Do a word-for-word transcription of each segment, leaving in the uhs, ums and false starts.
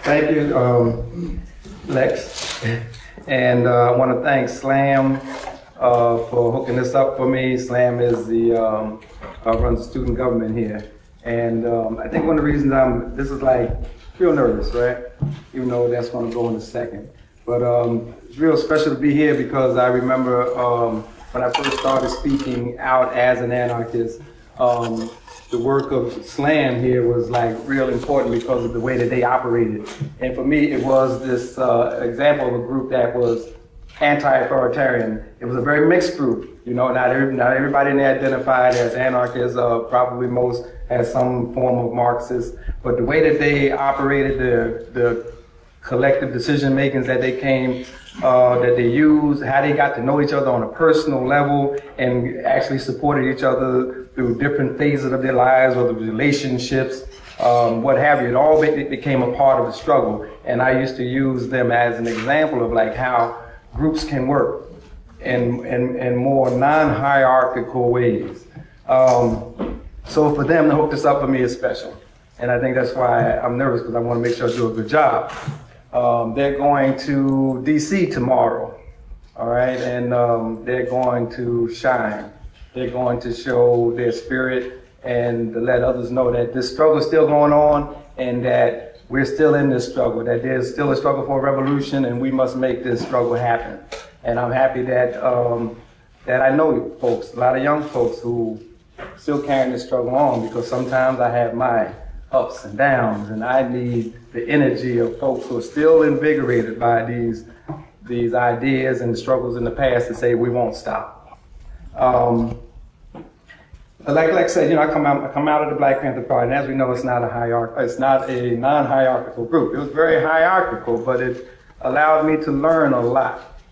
Thank you, um, Lex. And uh, I want to thank SLAM uh, for hooking this up for me. SLAM is the um, uh, runs the student government here, and um, I think one of the reasons I'm this is like feel nervous, right? Even though that's going to go in a second, but um, it's real special to be here because I remember um, when I first started speaking out as an anarchist. Um, the work of SLAM here was like real important because of the way that they operated. And for me, it was this uh, example of a group that was anti-authoritarian. It was a very mixed group. You know, not, every, not everybody in there identified as anarchists, uh, probably most as some form of Marxist. But the way that they operated, the, the collective decision makings that they came, uh, that they used, how they got to know each other on a personal level and actually supported each other through different phases of their lives or the relationships, um, what have you. It all became a part of the struggle. And I used to use them as an example of like how groups can work in, in, in more non-hierarchical ways. Um, so for them to hook this up for me is special. And I think that's why I'm nervous, because I want to make sure I do a good job. Um, they're going to D C tomorrow, all right? And um, they're going to shine. They're going to show their spirit and to let others know that this struggle is still going on and that we're still in this struggle, that there's still a struggle for a revolution and we must make this struggle happen. And I'm happy that, um, that I know folks, a lot of young folks who still carrying this struggle on, because sometimes I have my ups and downs and I need the energy of folks who are still invigorated by these, these ideas and struggles in the past to say we won't stop. Um, like, like I said, you know, I come out, I come out of the Black Panther Party, and as we know, it's not a hierarch, it's not a non-hierarchical group. It was very hierarchical, but it allowed me to learn a lot.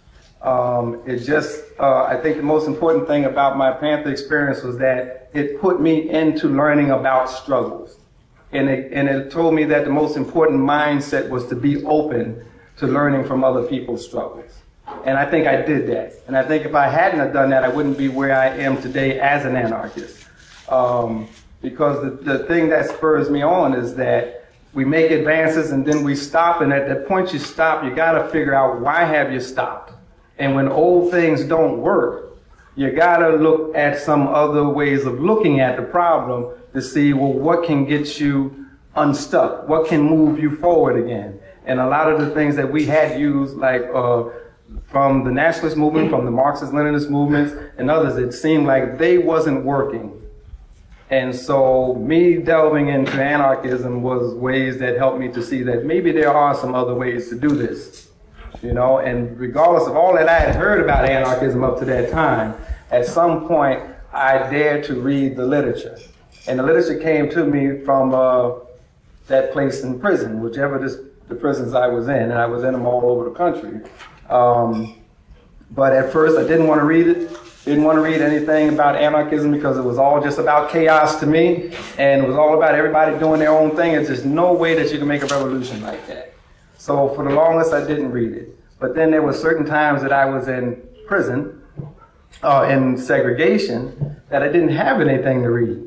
Um, it just, uh, I think the most important thing about my Panther experience was that it put me into learning about struggles, and it, and it told me that the most important mindset was to be open to learning from other people's struggles. And I think I did that. And I think if I hadn't have done that, I wouldn't be where I am today as an anarchist. Um, because the, the thing that spurs me on is that we make advances and then we stop. And at the point you stop, you got to figure out why have you stopped. And when old things don't work, you got to look at some other ways of looking at the problem to see, well, what can get you unstuck? What can move you forward again? And a lot of the things that we had used, like uh, from the nationalist movement, from the Marxist-Leninist movements, and others, it seemed like they wasn't working. And so me delving into anarchism was ways that helped me to see that maybe there are some other ways to do this. You know, and regardless of all that I had heard about anarchism up to that time, at some point I dared to read the literature. And the literature came to me from uh, that place in prison, whichever this, the prisons I was in, and I was in them all over the country. Um, but at first I didn't want to read it, didn't want to read anything about anarchism because it was all just about chaos to me, and it was all about everybody doing their own thing. It's just no way that you can make a revolution like that. So for the longest I didn't read it. But then there were certain times that I was in prison, uh, in segregation, that I didn't have anything to read,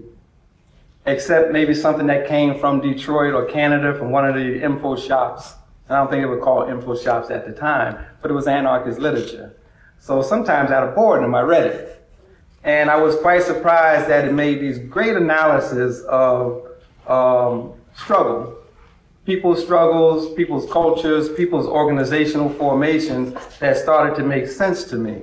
except maybe something that came from Detroit or Canada from one of the info shops. I don't think it was called info shops at the time, but it was anarchist literature. So sometimes out of boredom, I read it. And I was quite surprised that it made these great analyses of um, struggle. People's struggles, people's cultures, people's organizational formations that started to make sense to me.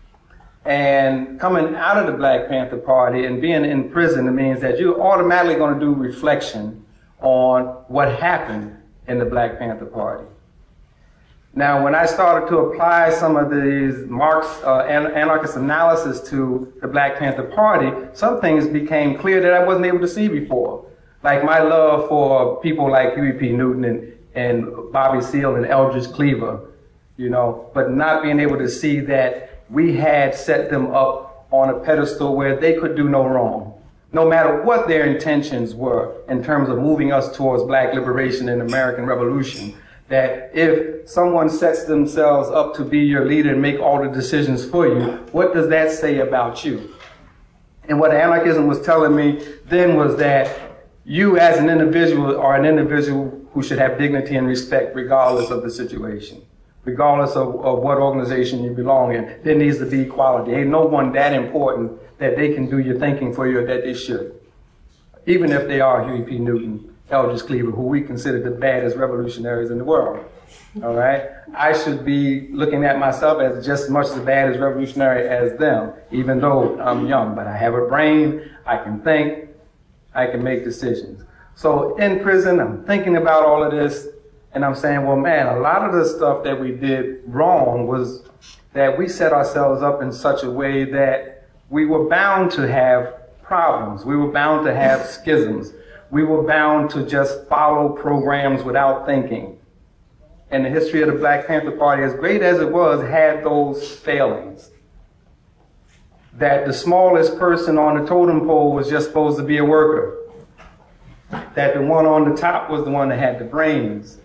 And coming out of the Black Panther Party and being in prison, it means that you're automatically going to do reflection on what happened in the Black Panther Party. Now, when I started to apply some of these Marx uh, anarchist analysis to the Black Panther Party, some things became clear that I wasn't able to see before. Like my love for people like Huey P. Newton and, and Bobby Seale and Eldridge Cleaver, you know, but not being able to see that we had set them up on a pedestal where they could do no wrong, no matter what their intentions were in terms of moving us towards black liberation and American Revolution. That if someone sets themselves up to be your leader and make all the decisions for you, what does that say about you? And what anarchism was telling me then was that you as an individual are an individual who should have dignity and respect regardless of the situation, regardless of, of what organization you belong in. There needs to be equality. Ain't no one that important that they can do your thinking for you or that they should. Even if they are Huey P. Newton, Eldridge Cleaver, who we consider the baddest revolutionaries in the world. All right? I should be looking at myself as just as much as bad as revolutionary as them, even though I'm young. But I have a brain, I can think, I can make decisions. So in prison, I'm thinking about all of this, and I'm saying, well, man, a lot of the stuff that we did wrong was that we set ourselves up in such a way that we were bound to have problems. We were bound to have schisms. We were bound to just follow programs without thinking. And the history of the Black Panther Party, as great as it was, had those failings. That the smallest person on the totem pole was just supposed to be a worker. That the one on the top was the one that had the brains.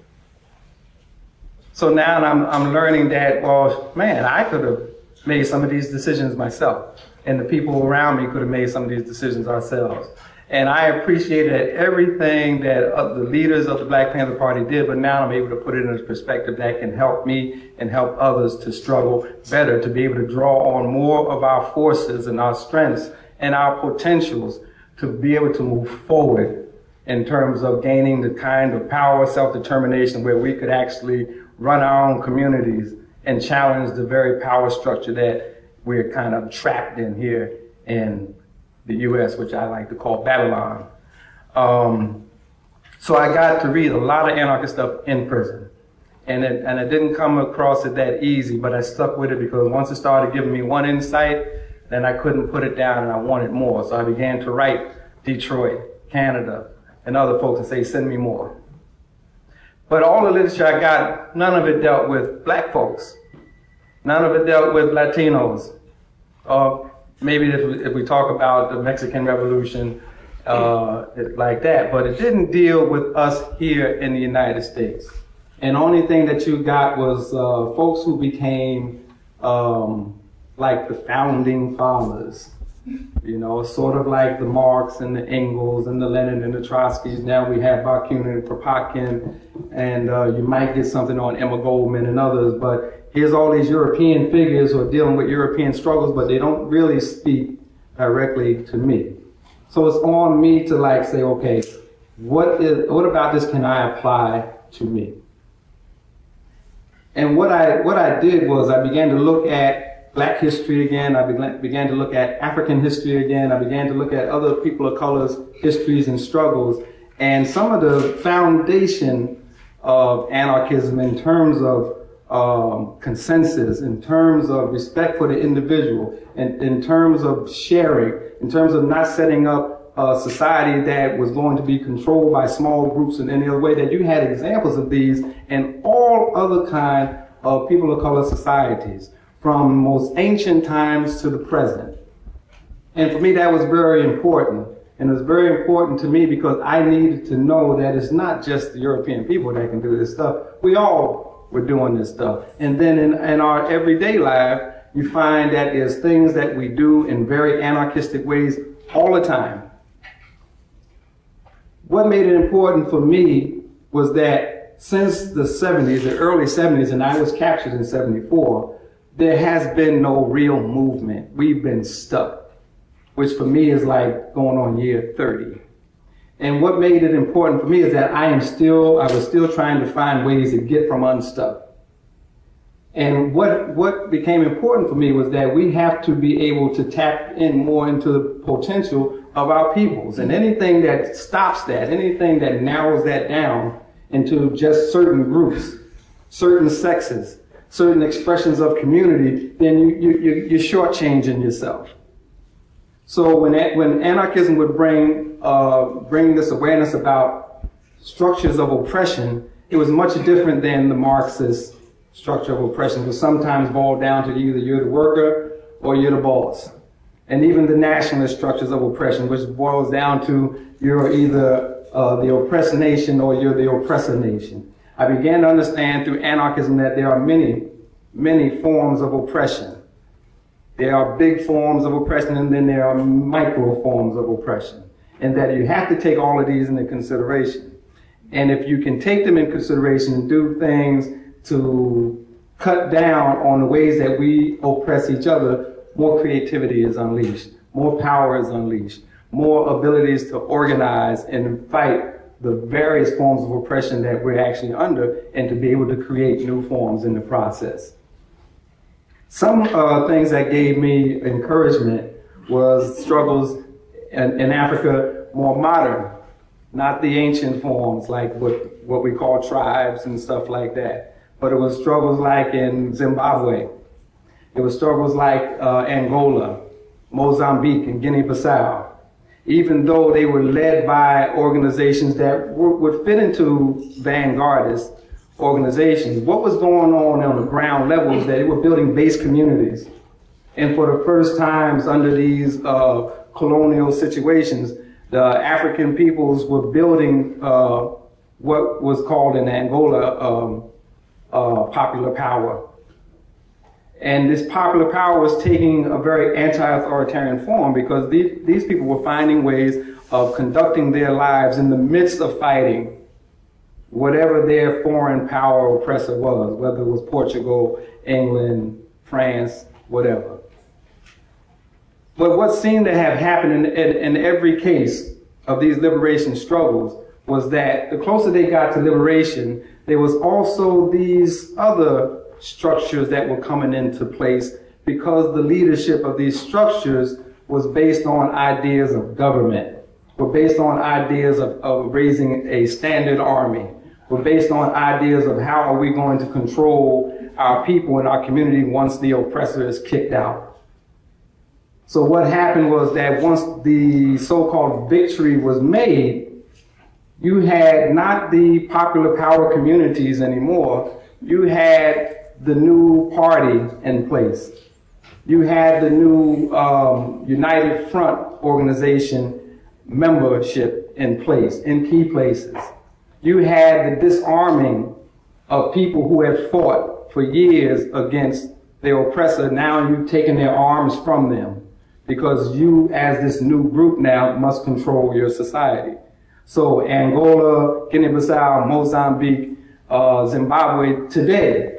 So now I'm, I'm learning that, well, man, I could have made some of these decisions myself. And the people around me could have made some of these decisions ourselves. And I appreciated everything that uh, the leaders of the Black Panther Party did, but now I'm able to put it in a perspective that can help me and help others to struggle better, to be able to draw on more of our forces and our strengths and our potentials to be able to move forward in terms of gaining the kind of power, self-determination where we could actually run our own communities and challenge the very power structure that we're kind of trapped in here in the U S, which I like to call Babylon. Um, so I got to read a lot of anarchist stuff in prison. And it, and I didn't come across it that easy, but I stuck with it because once it started giving me one insight, then I couldn't put it down and I wanted more. So I began to write Detroit, Canada, and other folks and say, send me more. But all the literature I got, none of it dealt with black folks. None of it dealt with Latinos. Or maybe if we, if we talk about the Mexican Revolution, uh, like that. But it didn't deal with us here in the United States. And the only thing that you got was uh, folks who became um, like the founding fathers. You know, sort of like the Marx and the Engels and the Lenin and the Trotskys. Now we have Bakunin and Kropotkin, and uh, you might get something on Emma Goldman and others, but here's all these European figures who are dealing with European struggles, but they don't really speak directly to me. So it's on me to like say, okay, what is, what about this can I apply to me? And what I, what I did was I began to look at Black history again. I began, began to look at African history again. I began to look at other people of color's histories and struggles. And some of the foundation of anarchism in terms of um, consensus, in terms of respect for the individual, and in terms of sharing, in terms of not setting up a society that was going to be controlled by small groups in any other way, that you had examples of these in all other kind of people of color societies, from most ancient times to the present. And for me, that was very important. And it was very important to me because I needed to know that it's not just the European people that can do this stuff. We all were doing this stuff. And then in, in our everyday life, you find that there's things that we do in very anarchistic ways all the time. What made it important for me was that since the seventies, the early seventies, and I was captured in seventy-four, there has been no real movement. We've been stuck, which for me is like going on year thirty. And what made it important for me is that I am still, I was still trying to find ways to get from unstuck. And what, what became important for me was that we have to be able to tap in more into the potential of our peoples. And anything that stops that, anything that narrows that down into just certain groups, certain sexes, certain expressions of community, then you, you, you, you're shortchanging yourself. So when, when anarchism would bring, uh, bring this awareness about structures of oppression, it was much different than the Marxist structure of oppression, which sometimes boiled down to either you're the worker or you're the boss. And even the nationalist structures of oppression, which boils down to you're either uh, the oppressed nation or you're the oppressor nation. I began to understand through anarchism that there are many, many forms of oppression. There are big forms of oppression, and then there are micro forms of oppression. And that you have to take all of these into consideration. And if you can take them in consideration and do things to cut down on the ways that we oppress each other, more creativity is unleashed, more power is unleashed, more abilities to organize and fight the various forms of oppression that we're actually under, and to be able to create new forms in the process. Some uh, things that gave me encouragement was struggles in, in Africa, more modern, not the ancient forms like what, what we call tribes and stuff like that, but it was struggles like in Zimbabwe. It was struggles like uh, Angola, Mozambique, and Guinea-Bissau. Even though they were led by organizations that were, would fit into vanguardist organizations, what was going on on the ground level is that they were building base communities. And for the first times under these uh, colonial situations, the African peoples were building uh, what was called in Angola um, uh, popular power. And this popular power was taking a very anti-authoritarian form, because these, these people were finding ways of conducting their lives in the midst of fighting whatever their foreign power oppressor was, whether it was Portugal, England, France, whatever. But what seemed to have happened in, in, in every case of these liberation struggles was that the closer they got to liberation, there was also these other structures that were coming into place, because the leadership of these structures was based on ideas of government, were based on ideas of, of raising a standard army, were based on ideas of how are we going to control our people and our community once the oppressor is kicked out. So what happened was that once the so-called victory was made, you had not the popular power communities anymore, you had the new party in place. You had the new um, United Front organization membership in place, in key places. You had the disarming of people who had fought for years against their oppressor. Now you've taken their arms from them, because you, as this new group now, must control your society. So Angola, Guinea-Bissau, Mozambique, uh, Zimbabwe today,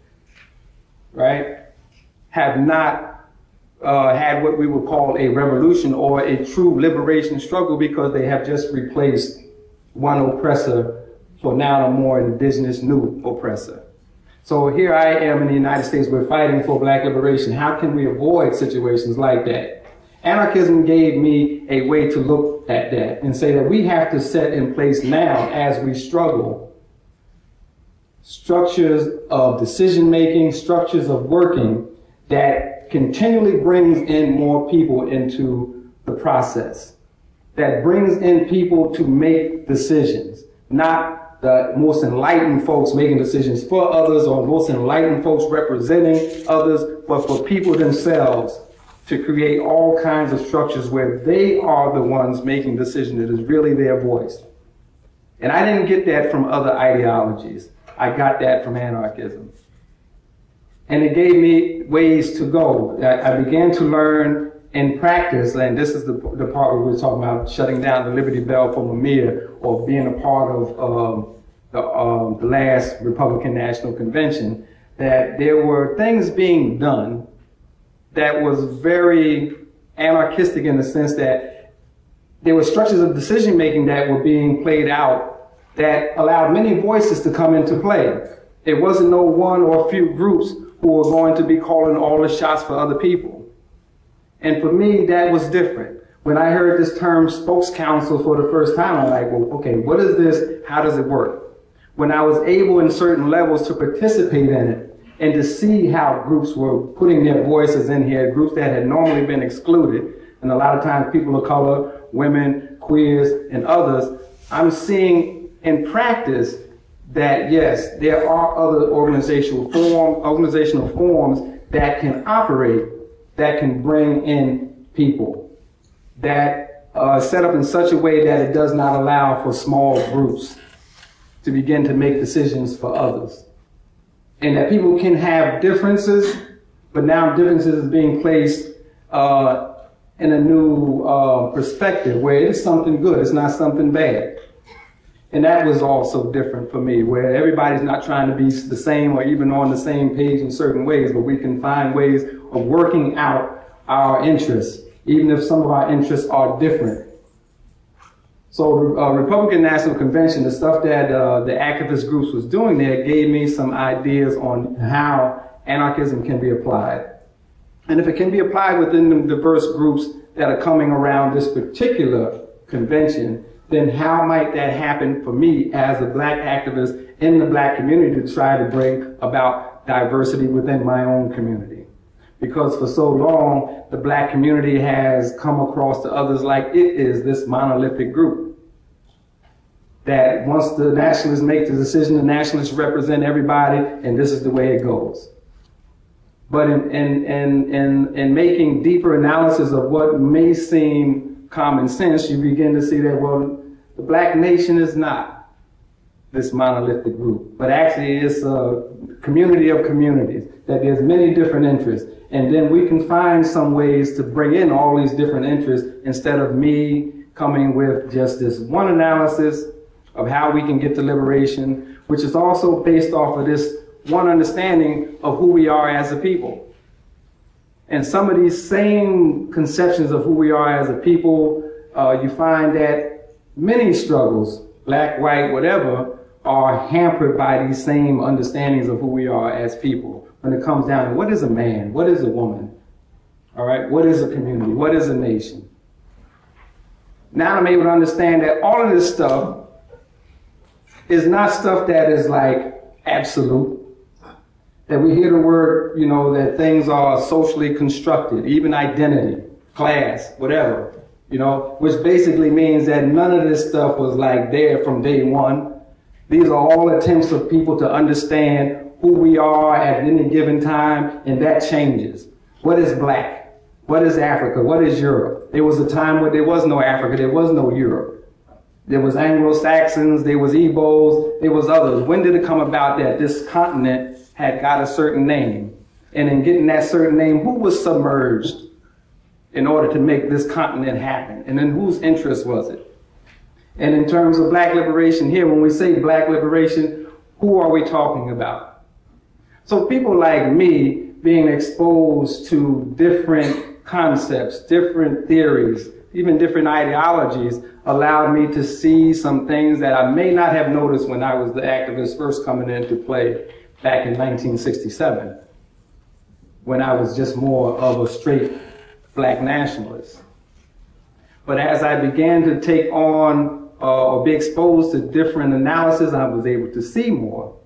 right, have not uh, had what we would call a revolution or a true liberation struggle, because they have just replaced one oppressor for now a more indigenous new oppressor. So here I am in the United States, we're fighting for black liberation. How can we avoid situations like that? Anarchism gave me a way to look at that and say that we have to set in place now, as we struggle, structures of decision-making, structures of working that continually brings in more people into the process, that brings in people to make decisions, not the most enlightened folks making decisions for others or most enlightened folks representing others, but for people themselves to create all kinds of structures where they are the ones making decisions. It is really their voice. And I didn't get that from other ideologies. I got that from anarchism. And it gave me ways to go. I, I began to learn in practice, and this is the, the part where we were talking about shutting down the Liberty Bell for Mamiya, or being a part of um, the, um, the last Republican National Convention, that there were things being done that was very anarchistic, in the sense that there were structures of decision-making that were being played out that allowed many voices to come into play. It wasn't no one or few groups who were going to be calling all the shots for other people. And for me, that was different. When I heard this term spokes council for the first time, I'm like, well, okay, what is this? How does it work? When I was able in certain levels to participate in it, and to see how groups were putting their voices in here, groups that had normally been excluded, and a lot of times people of color, women, queers, and others, I'm seeing in practice that yes, there are other organizational form, organizational forms that can operate, that can bring in people, that are set up in such a way that it does not allow for small groups to begin to make decisions for others. And that people can have differences, but now differences is being placed uh, in a new uh, perspective, where it is something good, it's not something bad. And that was also different for me, where everybody's not trying to be the same or even on the same page in certain ways, but we can find ways of working out our interests, even if some of our interests are different. So uh, Republican National Convention, the stuff that uh, the activist groups was doing there gave me some ideas on how anarchism can be applied. And if it can be applied within the diverse groups that are coming around this particular convention, then how might that happen for me as a black activist in the black community to try to bring about diversity within my own community? Because for so long, the black community has come across to others like it is this monolithic group. That once the nationalists make the decision, the nationalists represent everybody, and this is the way it goes. But in, in, in, in, in making deeper analysis of what may seem common sense, you begin to see that, well, the black nation is not this monolithic group, but actually it's a community of communities, that there's many different interests. And then we can find some ways to bring in all these different interests instead of me coming with just this one analysis of how we can get to liberation, which is also based off of this one understanding of who we are as a people. And some of these same conceptions of who we are as a people, uh, you find that many struggles, black, white, whatever, are hampered by these same understandings of who we are as people. When it comes down to what is a man, what is a woman, all right, what is a community, what is a nation? Now I'm able to understand that all of this stuff is not stuff that is like absolute. That we hear the word, you know, that things are socially constructed, even identity, class, whatever, you know, which basically means that none of this stuff was like there from day one. These are all attempts of people to understand who we are at any given time, and that changes. What is black? What is Africa? What is Europe? There was a time where there was no Africa, there was no Europe. There was Anglo-Saxons, there was Igbos, there was others. When did it come about that this continent had got a certain name? And in getting that certain name, who was submerged in order to make this continent happen? And in whose interest was it? And in terms of black liberation here, when we say black liberation, who are we talking about? So people like me being exposed to different concepts, different theories, even different ideologies allowed me to see some things that I may not have noticed when I was the activist first coming into play back in nineteen sixty-seven, when I was just more of a straight black nationalist. But as I began to take on uh, or be exposed to different analysis, I was able to see more.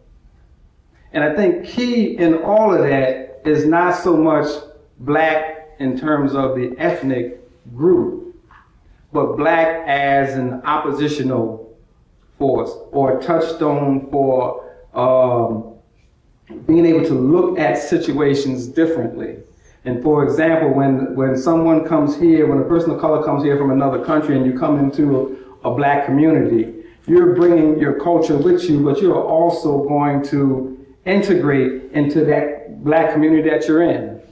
And I think key in all of that is not so much black in terms of the ethnic group, but black as an oppositional force or a touchstone for um, being able to look at situations differently. And for example, when, when someone comes here, when a person of color comes here from another country and you come into a, a black community, you're bringing your culture with you, but you're also going to integrate into that black community that you're in.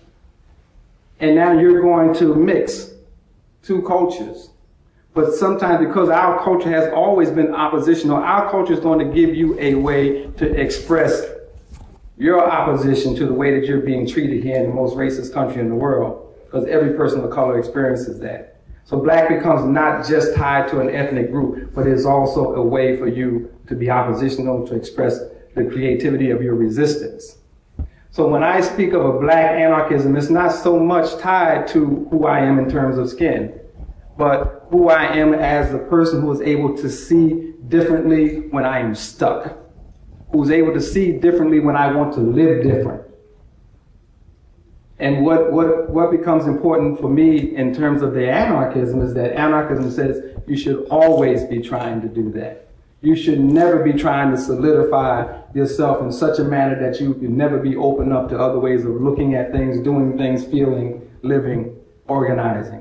And now you're going to mix two cultures. But sometimes because our culture has always been oppositional, our culture is going to give you a way to express your opposition to the way that you're being treated here in the most racist country in the world, because every person of color experiences that. So black becomes not just tied to an ethnic group, but it's also a way for you to be oppositional, to express the creativity of your resistance. So when I speak of a black anarchism, it's not so much tied to who I am in terms of skin, but who I am as a person who is able to see differently when I am stuck, who's able to see differently when I want to live different. And what, what, what becomes important for me in terms of the anarchism is that anarchism says you should always be trying to do that. You should never be trying to solidify yourself in such a manner that you can never be open up to other ways of looking at things, doing things, feeling, living, organizing.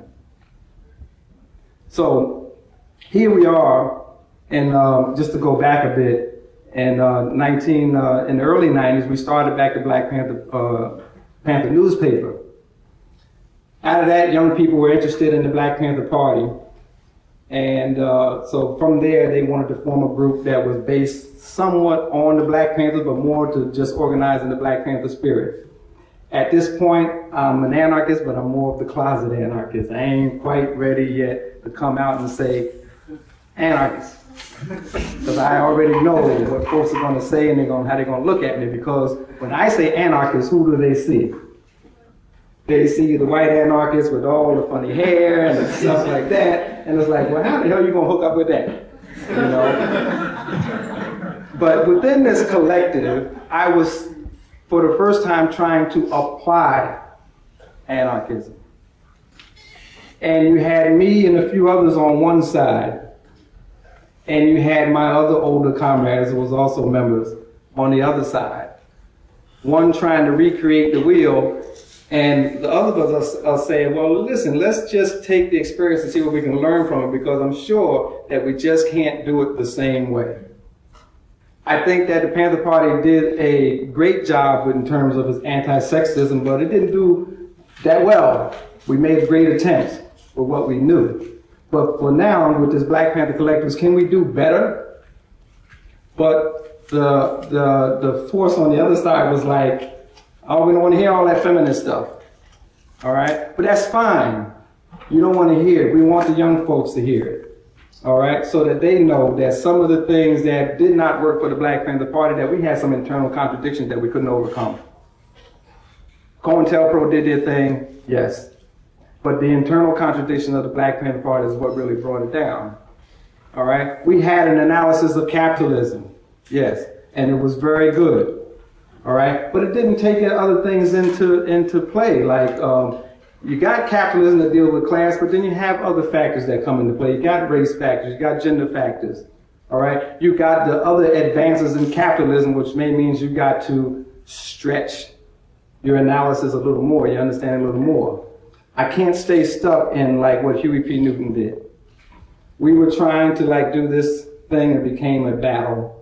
So here we are, and um, just to go back a bit, in uh, nineteen uh, in the early nineties, we started back the Black Panther uh, Panther newspaper. Out of that, young people were interested in the Black Panther Party, And uh, so from there, they wanted to form a group that was based somewhat on the Black Panthers, but more to just organizing the Black Panther spirit. At this point, I'm an anarchist, but I'm more of the closet anarchist. I ain't quite ready yet to come out and say anarchist. Because I already know what folks are going to say and they're going, how they're going to look at me. Because when I say anarchist, who do they see? They see the white anarchist with all the funny hair and stuff like that. And it's like, well, how the hell are you going to hook up with that? You know? But within this collective, I was, for the first time, trying to apply anarchism. And you had me and a few others on one side. And you had my other older comrades, who was also members, on the other side. One trying to recreate the wheel, and the other of us are saying, well, listen, let's just take the experience and see what we can learn from it, because I'm sure that we just can't do it the same way. I think that the Panther Party did a great job in terms of its anti-sexism, but it didn't do that well. We made great attempts with what we knew. But for now, with this Black Panther Collectives, can we do better? But the, the, the force on the other side was like, oh, we don't want to hear all that feminist stuff. All right? But that's fine. You don't want to hear it. We want the young folks to hear it. All right? So that they know that some of the things that did not work for the Black Panther Party, that we had some internal contradictions that we couldn't overcome. COINTELPRO did their thing, yes. But the internal contradiction of the Black Panther Party is what really brought it down. All right? We had an analysis of capitalism, yes, and it was very good. All right? But it didn't take other things into, into play. Like, um, you got capitalism that deals with class, but then you have other factors that come into play. You got race factors, you got gender factors. All right? You got the other advances in capitalism, which may means you got to stretch your analysis a little more, you understand a little more. I can't stay stuck in like what Huey P. Newton did. We were trying to like do this thing that became a battle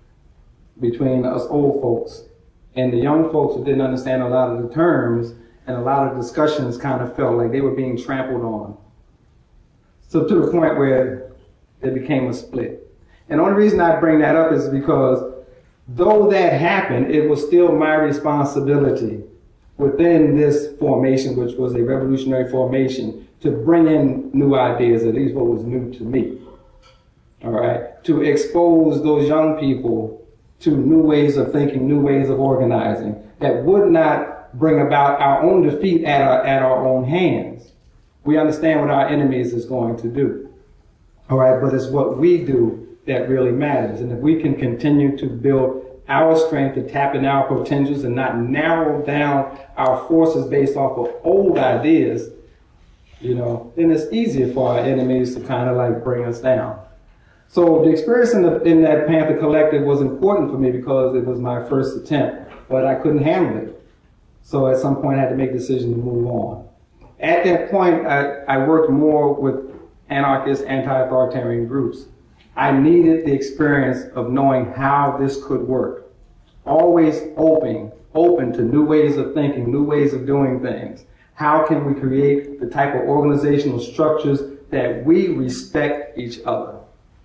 between us old folks and the young folks who didn't understand a lot of the terms, and a lot of discussions kind of felt like they were being trampled on. So to the point where it became a split. And the only reason I bring that up is because though that happened, it was still my responsibility within this formation, which was a revolutionary formation, to bring in new ideas, at least what was new to me, all right? To expose those young people to new ways of thinking, new ways of organizing, that would not bring about our own defeat at our, at our own hands. We understand what our enemies is going to do, all right? But it's what we do that really matters. And if we can continue to build our strength to tap in our potentials and not narrow down our forces based off of old ideas, you know, then it's easier for our enemies to kind of like bring us down. So the experience in, the, in that Panther Collective was important for me because it was my first attempt, but I couldn't handle it. So at some point I had to make a decision to move on. At that point, I, I worked more with anarchist, anti-authoritarian groups. I needed the experience of knowing how this could work. Always open, open to new ways of thinking, new ways of doing things. How can we create the type of organizational structures that we respect each other?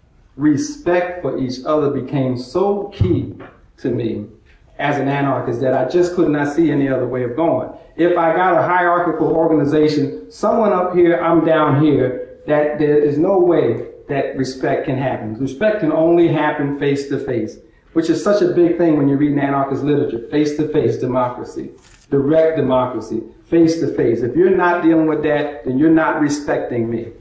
Respect for each other became so key to me as an anarchist that I just could not see any other way of going. If I got a hierarchical organization, someone up here, I'm down here, that there is no way that respect can happen. Respect can only happen face to face, which is such a big thing when you read anarchist literature. Face to face democracy, direct democracy, face to face. If you're not dealing with that, then you're not respecting me.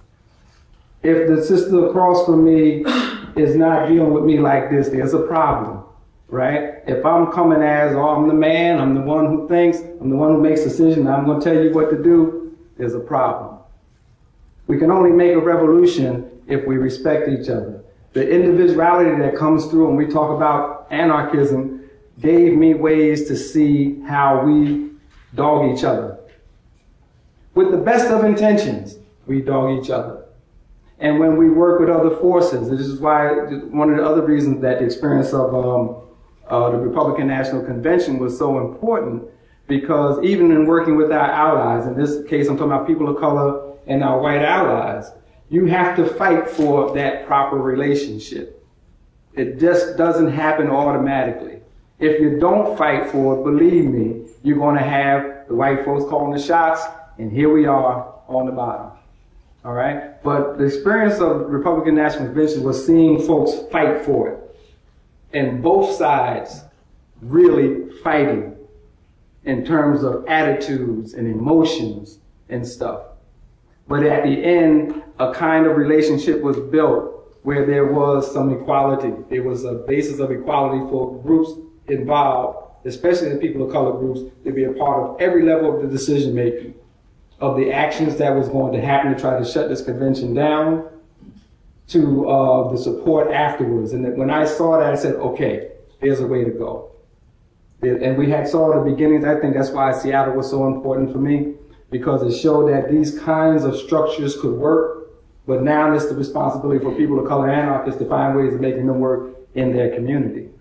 If the sister across from me is not dealing with me like this, there's a problem, right? If I'm coming as, oh, I'm the man, I'm the one who thinks, I'm the one who makes decisions, I'm going to tell you what to do, there's a problem. We can only make a revolution if we respect each other. The individuality that comes through when we talk about anarchism gave me ways to see how we dog each other. With the best of intentions, we dog each other. And when we work with other forces, this is why one of the other reasons that the experience of um, uh, the Republican National Convention was so important, because even in working with our allies, in this case I'm talking about people of color and our white allies, You have to fight for that proper relationship. It just doesn't happen automatically. If you don't fight for it, believe me, you're going to have the white folks calling the shots, and here we are on the bottom. All right? But the experience of Republican National Convention was seeing folks fight for it. And both sides really fighting in terms of attitudes and emotions and stuff. But at the end, a kind of relationship was built where there was some equality. There was a basis of equality for groups involved, especially the people of color groups, to be a part of every level of the decision making, of the actions that was going to happen to try to shut this convention down, to uh, the support afterwards. And when I saw that, I said, okay, there's a way to go. And we had saw the beginnings. I think that's why Seattle was so important for me, because it showed that these kinds of structures could work, but now it's the responsibility for people of color anarchists to find ways of making them work in their community.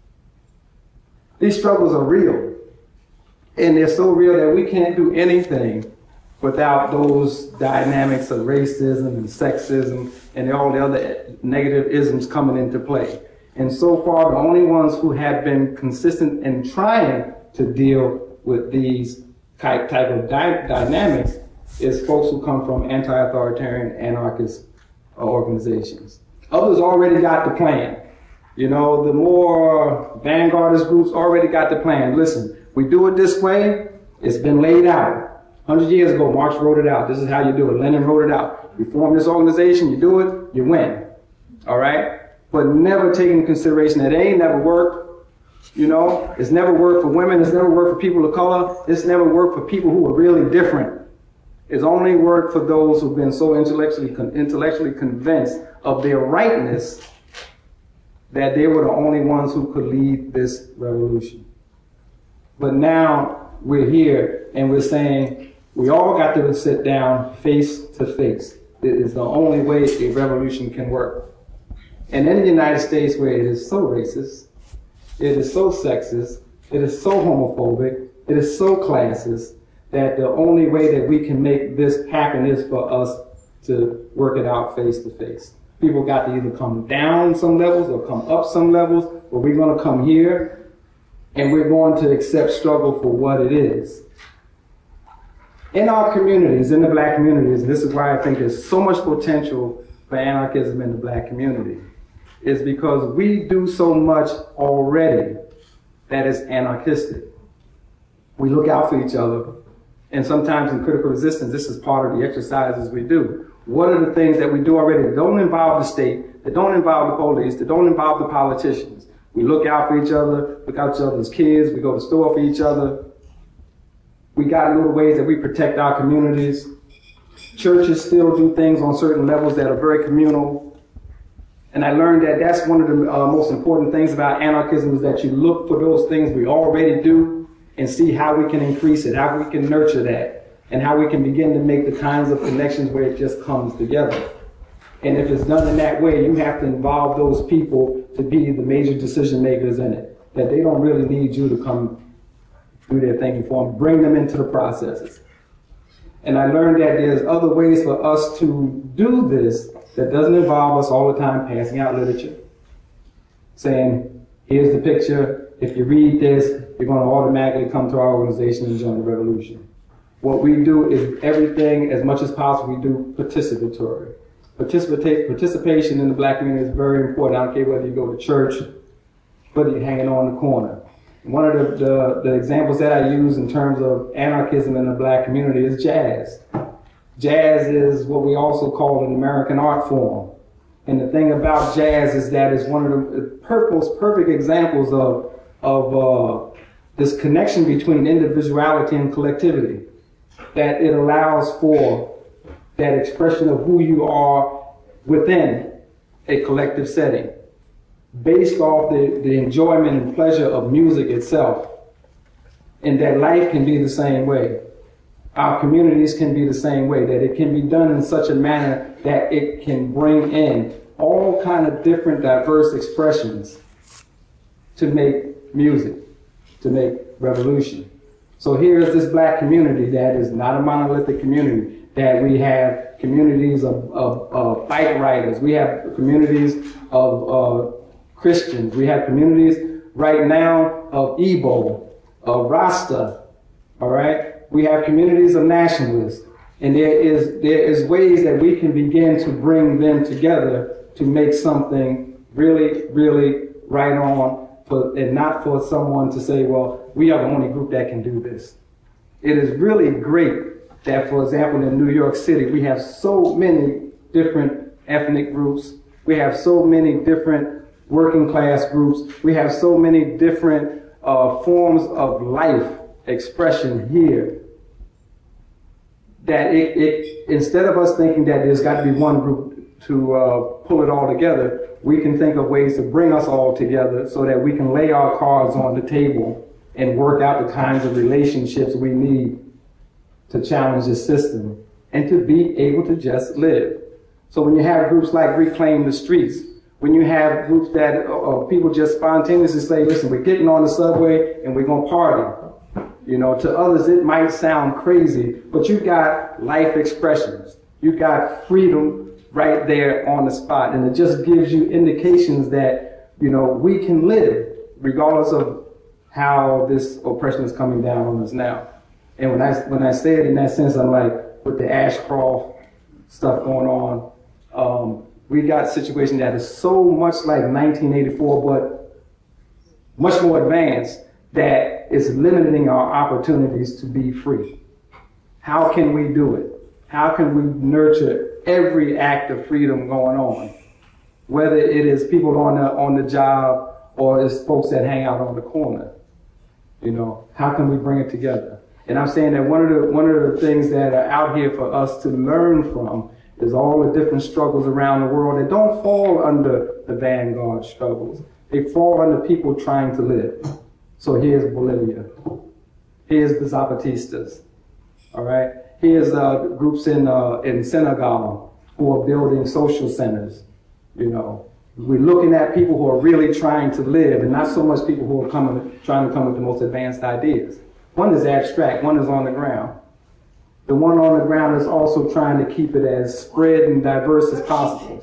These struggles are real, and they're so real that we can't do anything without those dynamics of racism and sexism and all the other negative isms coming into play. And so far, the only ones who have been consistent in trying to deal with these type, type of dy dynamics is folks who come from anti-authoritarian anarchist organizations. Others already got the plan. You know, the more vanguardist groups already got the plan. Listen, we do it this way. It's been laid out. one hundred years ago, Marx wrote it out. This is how you do it. Lenin wrote it out. You form this organization, you do it, you win. All right? But never taking into consideration that it ain't never worked. You know, it's never worked for women. It's never worked for people of color. It's never worked for people who are really different. It's only worked for those who've been so intellectually, con intellectually convinced of their rightness that they were the only ones who could lead this revolution. But now we're here and we're saying we all got to sit down face to face. It is the only way a revolution can work. And in the United States, where it is so racist, it is so sexist, it is so homophobic, it is so classist, that the only way that we can make this happen is for us to work it out face to face. People got to either come down some levels or come up some levels, but we're going to come here and we're going to accept struggle for what it is. In our communities, in the black communities, and this is why I think there's so much potential for anarchism in the black community, is because we do so much already that is anarchistic. We look out for each other, and sometimes in critical resistance, this is part of the exercises we do. What are the things that we do already that don't involve the state, that don't involve the police, that don't involve the politicians? We look out for each other, look out for each other's kids, we go to the store for each other. We got little ways that we protect our communities. Churches still do things on certain levels that are very communal. And I learned that that's one of the uh, most important things about anarchism, is that you look for those things we already do and see how we can increase it, how we can nurture that, and how we can begin to make the kinds of connections where it just comes together. And if it's done in that way, you have to involve those people to be the major decision makers in it, that they don't really need you to come do their thinking for them. Bring them into the processes. And I learned that there's other ways for us to do this that doesn't involve us all the time passing out literature, saying, here's the picture, if you read this, you're going to automatically come to our organization and join the revolution. What we do is everything, as much as possible, we do participatory. Participate, participation in the black community is very important. I don't care whether you go to church, whether you're hanging on the corner. One of the, the, the examples that I use in terms of anarchism in the black community is jazz. Jazz is what we also call an American art form. And the thing about jazz is that it's one of the most perfect examples of, of uh, this connection between individuality and collectivity, that it allows for that expression of who you are within a collective setting, based off the, the enjoyment and pleasure of music itself. And that life can be the same way. Our communities can be the same way, that it can be done in such a manner that it can bring in all kind of different diverse expressions to make music, to make revolution. So here is this black community that is not a monolithic community, that we have communities of, of, of bike riders. We have communities of uh, Christians. We have communities right now of Igbo, of Rasta, all right? We have communities of nationalists. And there is, there is ways that we can begin to bring them together to make something really, really right on, for, and not for someone to say, well, we are the only group that can do this. It is really great that, for example, in New York City, we have so many different ethnic groups. We have so many different working class groups. We have so many different uh, forms of life expression here that it, it, instead of us thinking that there's got to be one group to uh, pull it all together, we can think of ways to bring us all together so that we can lay our cards on the table and work out the kinds of relationships we need to challenge the system and to be able to just live. So when you have groups like Reclaim the Streets, when you have groups that uh, people just spontaneously say, listen, we're getting on the subway and we're going to party. You know, to others it might sound crazy, but you got life expressions. You got freedom right there on the spot. And it just gives you indications that, you know, we can live regardless of how this oppression is coming down on us now. And when I, when I say it in that sense, I'm like, with the Ashcroft stuff going on, um, we got a situation that is so much like nineteen eighty-four, but much more advanced, that is limiting our opportunities to be free. How can we do it? How can we nurture every act of freedom going on? Whether it is people on the, on the job or it's folks that hang out on the corner. You know, how can we bring it together? And I'm saying that one of the, one of the things that are out here for us to learn from is all the different struggles around the world that don't fall under the vanguard struggles. They fall under people trying to live. So here's Bolivia. Here's the Zapatistas. All right. Here's uh, groups in uh, in Senegal who are building social centers. You know, we're looking at people who are really trying to live, and not so much people who are coming trying to come with the most advanced ideas. One is abstract. One is on the ground. The one on the ground is also trying to keep it as spread and diverse as possible.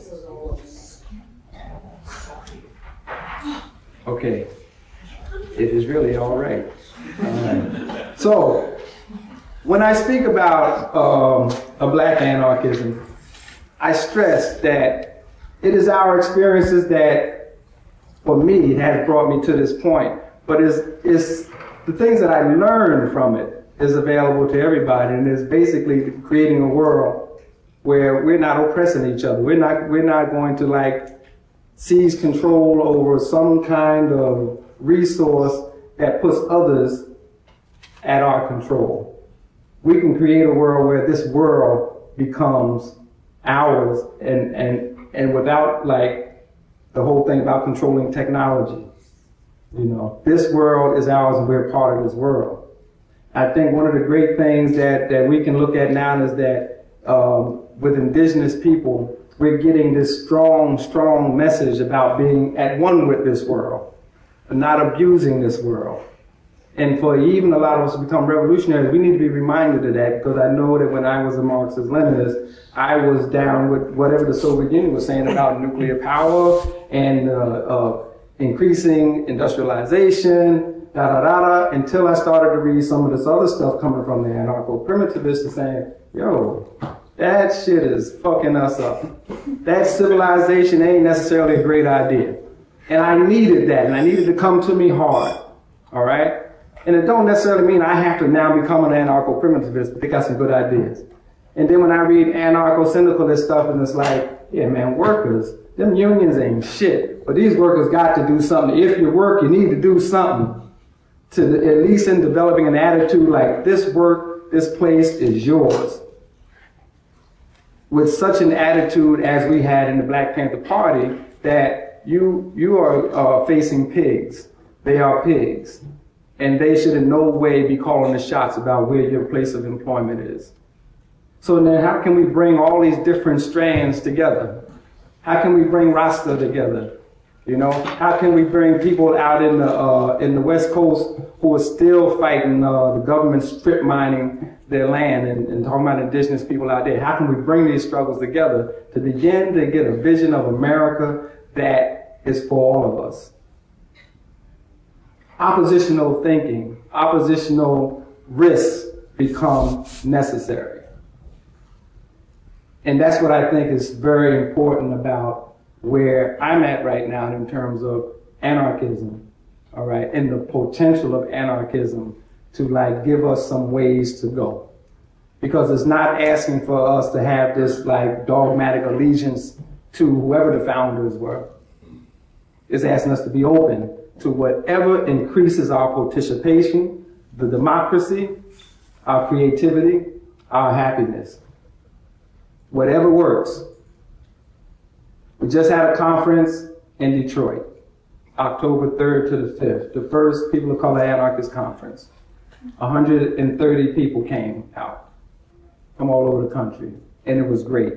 Okay. It is really all right. All right. So, when I speak about um, a black anarchism, I stress that it is our experiences that, for me, has brought me to this point. But it's, it's the things that I learned from it is available to everybody, and it's basically creating a world where we're not oppressing each other. We're not, we're not going to like seize control over some kind of resource that puts others at our control. We can create a world where this world becomes ours, and, and, and without like the whole thing about controlling technology. You know, this world is ours and we're part of this world. I think one of the great things that, that we can look at now is that um, with indigenous people, we're getting this strong, strong message about being at one with this world, and not abusing this world. And for even a lot of us to become revolutionaries, we need to be reminded of that, because I know that when I was a Marxist-Leninist, I was down with whatever the Soviet Union was saying about nuclear power and uh, uh, increasing industrialization, da da da da, until I started to read some of this other stuff coming from the anarcho-primitivists and saying, yo, that shit is fucking us up. That civilization ain't necessarily a great idea. And I needed that, and I needed to come to me hard, all right? And it don't necessarily mean I have to now become an anarcho-primitivist, but they got some good ideas. And then when I read anarcho-syndicalist stuff, and it's like, yeah, man, workers, them unions ain't shit, but these workers got to do something. If you work, you need to do something, to the, at least in developing an attitude like this work, this place is yours. With such an attitude as we had in the Black Panther Party, that you, you are uh, facing pigs. They are pigs. And they should in no way be calling the shots about where your place of employment is. So then how can we bring all these different strands together? How can we bring Rasta together? You know, how can we bring people out in the uh, in the West Coast who are still fighting uh, the government strip mining their land and, and talking about indigenous people out there? How can we bring these struggles together to begin to get a vision of America that is for all of us? Oppositional thinking, oppositional risks become necessary. And that's what I think is very important about where I'm at right now in terms of anarchism, all right, and the potential of anarchism to like give us some ways to go. Because it's not asking for us to have this like dogmatic allegiance to whoever the founders were. It's asking us to be open to whatever increases our participation, the democracy, our creativity, our happiness. Whatever works. We just had a conference in Detroit, October third to the fifth, the first People of Color Anarchist Conference. one hundred thirty people came out from all over the country, and it was great.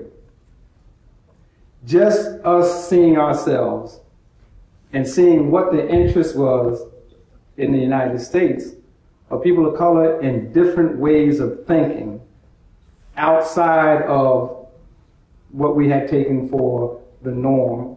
Just us seeing ourselves and seeing what the interest was in the United States of people of color in different ways of thinking outside of what we had taken for the norm,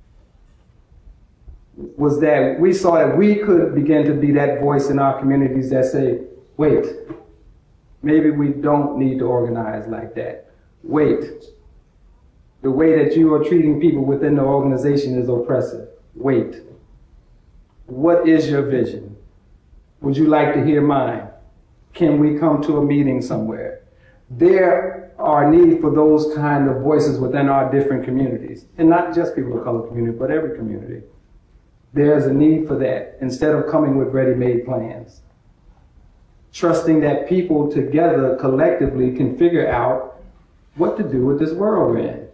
was that we saw that we could begin to be that voice in our communities that say, wait, maybe we don't need to organize like that. Wait, the way that you are treating people within the organization is oppressive. Wait, what is your vision? Would you like to hear mine? Can we come to a meeting somewhere? There are need for those kind of voices within our different communities, and not just people of color community, but every community. There's a need for that instead of coming with ready-made plans. Trusting that people together collectively can figure out what to do with this world we're in.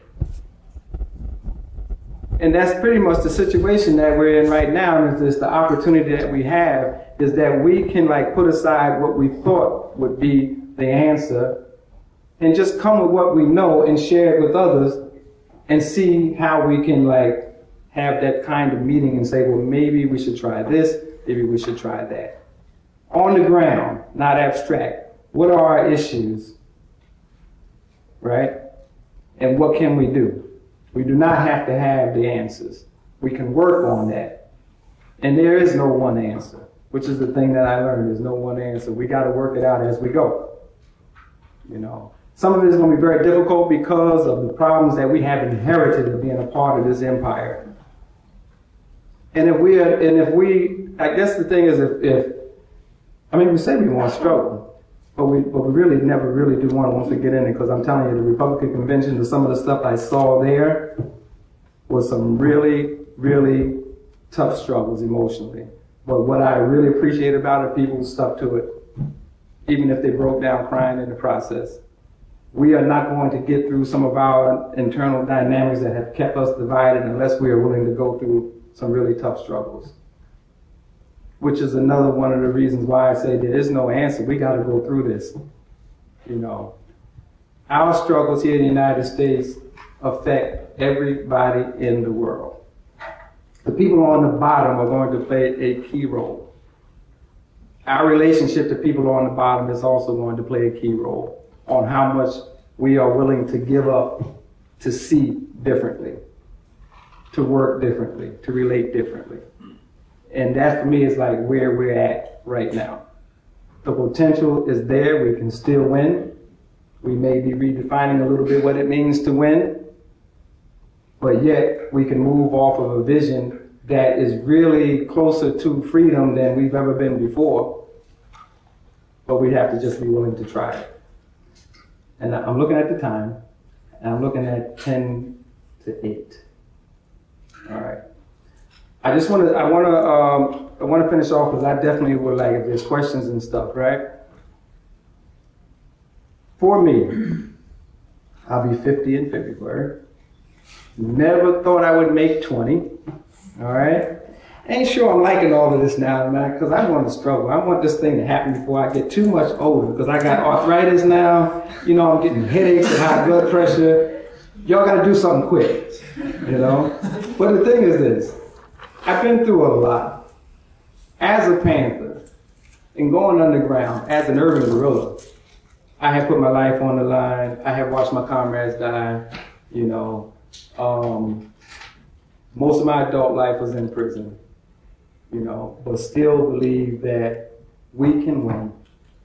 And that's pretty much the situation that we're in right now, is this the opportunity that we have is that we can like put aside what we thought would be the answer and just come with what we know and share it with others and see how we can like have that kind of meeting and say, well, maybe we should try this, maybe we should try that. On the ground, not abstract. What are our issues, right? And what can we do? We do not have to have the answers. We can work on that. And there is no one answer, which is the thing that I learned. There's no one answer. We got to work it out as we go. You know, some of it is going to be very difficult because of the problems that we have inherited of being a part of this empire. And if we, are, and if we, I guess the thing is, if, if I mean, we say we want to struggle, but we, but we really never really do want to once we get in it, because I'm telling you, the Republican convention, and some of the stuff I saw there was some really, really tough struggles emotionally. But what I really appreciate about it, people stuck to it, even if they broke down crying in the process. We are not going to get through some of our internal dynamics that have kept us divided unless we are willing to go through some really tough struggles. Which is another one of the reasons why I say there is no answer. We got to go through this. You know, our struggles here in the United States affect everybody in the world. The people on the bottom are going to play a key role. Our relationship to people on the bottom is also going to play a key role on how much we are willing to give up to see differently, to work differently, to relate differently. And that for me is like where we're at right now. The potential is there. We can still win. We may be redefining a little bit what it means to win, but yet we can move off of a vision that is really closer to freedom than we've ever been before. But we have to just be willing to try it. And I'm looking at the time, and I'm looking at ten to eight. All right. I just want to, I want to, um, I want to finish off because I definitely would like, if there's questions and stuff, right? For me, I'll be fifty in February. Never thought I would make twenty, all right? Ain't sure I'm liking all of this now, man, because I want to struggle. I want this thing to happen before I get too much older, because I got arthritis now. You know, I'm getting headaches and high blood pressure. Y'all got to do something quick, you know? But the thing is this. I've been through a lot. As a Panther, and going underground, as an urban guerrilla, I have put my life on the line. I have watched my comrades die, you know. Um, most of my adult life was in prison, you know, but still believe that we can win.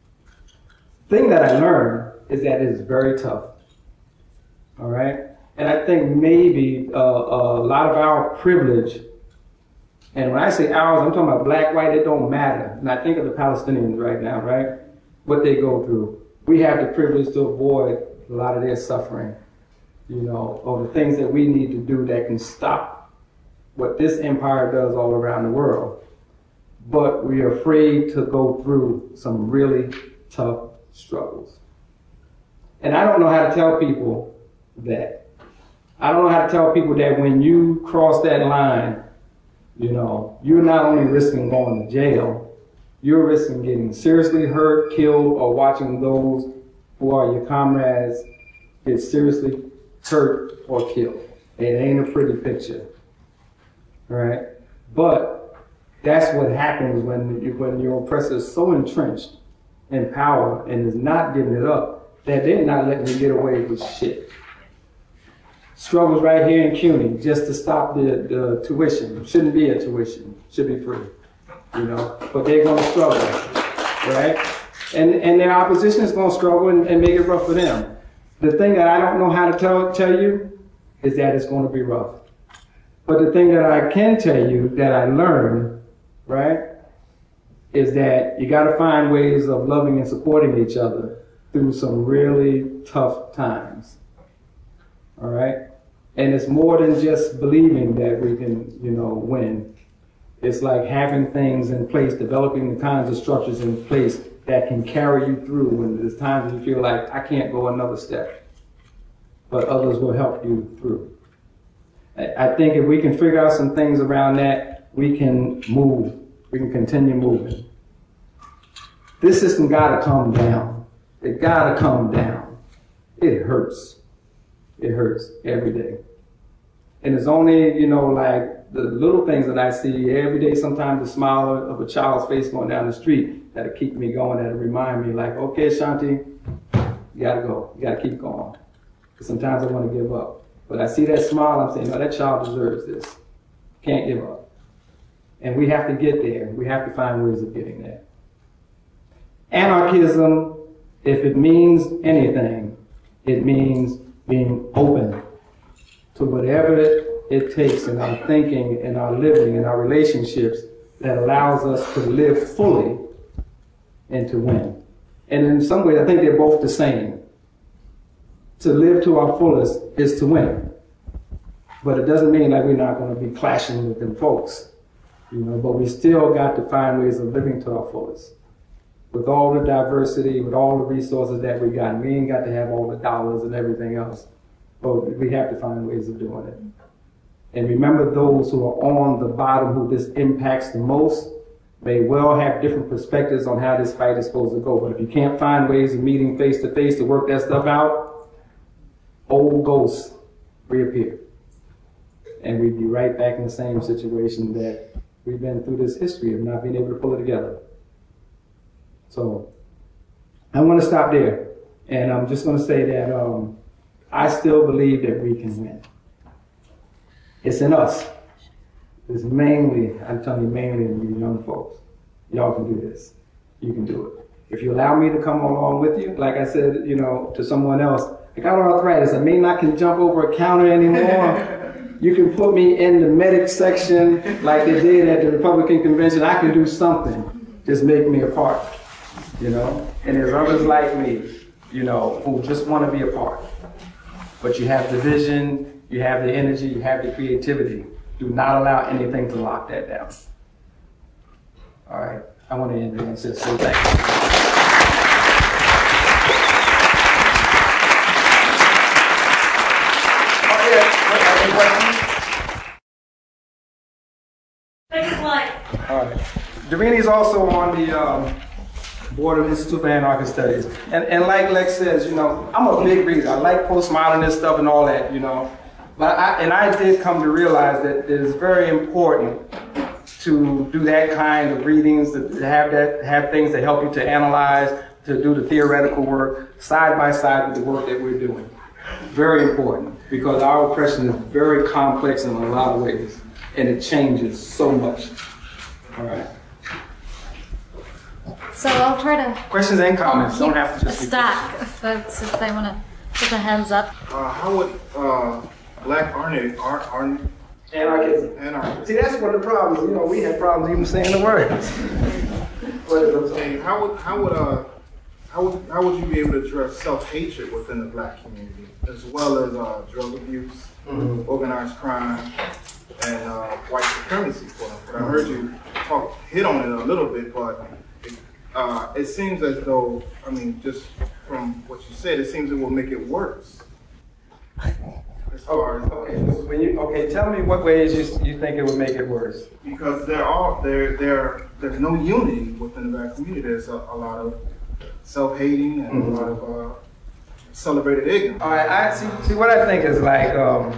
The thing that I learned is that it is very tough, all right? And I think maybe uh, a lot of our privilege, and when I say ours, I'm talking about black, white, it don't matter. And I think of the Palestinians right now, right? What they go through. We have the privilege to avoid a lot of their suffering, you know, or the things that we need to do that can stop what this empire does all around the world. But we are afraid to go through some really tough struggles. And I don't know how to tell people that. I don't know how to tell people that when you cross that line, you know, you're not only risking going to jail, you're risking getting seriously hurt, killed, or watching those who are your comrades get seriously hurt or killed. It ain't a pretty picture, right? But that's what happens when you, when your oppressor is so entrenched in power and is not giving it up that they're not letting you get away with shit. Struggles right here in CUNY just to stop the, the tuition. Shouldn't be a tuition, should be free, you know, but they're gonna struggle, right? And and their opposition is gonna struggle and, and make it rough for them. The thing that I don't know how to tell, tell you is that it's gonna be rough. But the thing that I can tell you that I learned, right, is that you gotta find ways of loving and supporting each other through some really tough times, all right? And it's more than just believing that we can, you know, win. It's like having things in place, developing the kinds of structures in place that can carry you through when there's times you feel like I can't go another step, but others will help you through. I think if we can figure out some things around that, we can move, we can continue moving. This system gotta calm down. It gotta calm down. It hurts. It hurts every day. And it's only, you know, like the little things that I see every day, sometimes the smile of a child's face going down the street that'll keep me going, that'll remind me like, okay, Shanti, you gotta go, you gotta keep going. Because sometimes I want to give up. But I see that smile, I'm saying, no, that child deserves this. Can't give up. And we have to get there. We have to find ways of getting there. Anarchism, if it means anything, it means being open to whatever it, it takes in our thinking, in our living, in our relationships that allows us to live fully and to win. And in some ways, I think they're both the same. To live to our fullest is to win. But it doesn't mean like we're not going to be clashing with them folks, you know, but we still got to find ways of living to our fullest. With all the diversity, with all the resources that we got. We ain't got to have all the dollars and everything else. But we have to find ways of doing it. And remember, those who are on the bottom, who this impacts the most, may well have different perspectives on how this fight is supposed to go. But if you can't find ways of meeting face to face to work that stuff out, old ghosts reappear. And we'd be right back in the same situation that we've been through this history of not being able to pull it together. So I want to stop there. And I'm just going to say that um, I still believe that we can win. It's in us. It's mainly, I'm telling you, mainly in you young folks. Y'all can do this. You can do it. If you allow me to come along with you, like I said, you know, to someone else, I got arthritis. I may not can jump over a counter anymore. You can put me in the medic section like they did at the Republican convention. I can do something. Just make me a part, you know? And there's others like me, you know, who just want to be a part. But you have the vision, you have the energy, you have the creativity. Do not allow anything to lock that down. All right, I want to end there and say thank you. Oh yeah, any questions? Thank you, Mike. All right. Doreenie's also on the um, board of the Institute for Anarchist Studies. And, and like Lex says, you know, I'm a big reader. I like postmodernist stuff and all that, you know. But I, and I did come to realize that it is very important to do that kind of readings, to have that, have things that help you to analyze, to do the theoretical work side by side with the work that we're doing. Very important, because our oppression is very complex in a lot of ways, and it changes so much. All right. So I'll try to... Questions and comments. Don't have to just... A stack of folks if they want to put their hands up. Uh, how would uh, black arne, ar, ar, Anarchism. Anarchism. See, that's one of the problems. You know, we had problems even saying the words. Hey, how would how would uh how would how would you be able to address self-hatred within the black community, as well as uh, drug abuse, mm-hmm. organized crime, and uh, white supremacy? Quote unquote. I heard you talk hit on it a little bit, but it, uh, it seems as though, I mean, just from what you said, it seems it will make it worse. As far as, uh, okay, when you okay, tell me what ways you you think it would make it worse. Because there are there there there's no unity within the black community. There's a, a lot of self-hating and mm-hmm. a lot of uh, celebrated ignorance. All right, I see. See what I think is like um,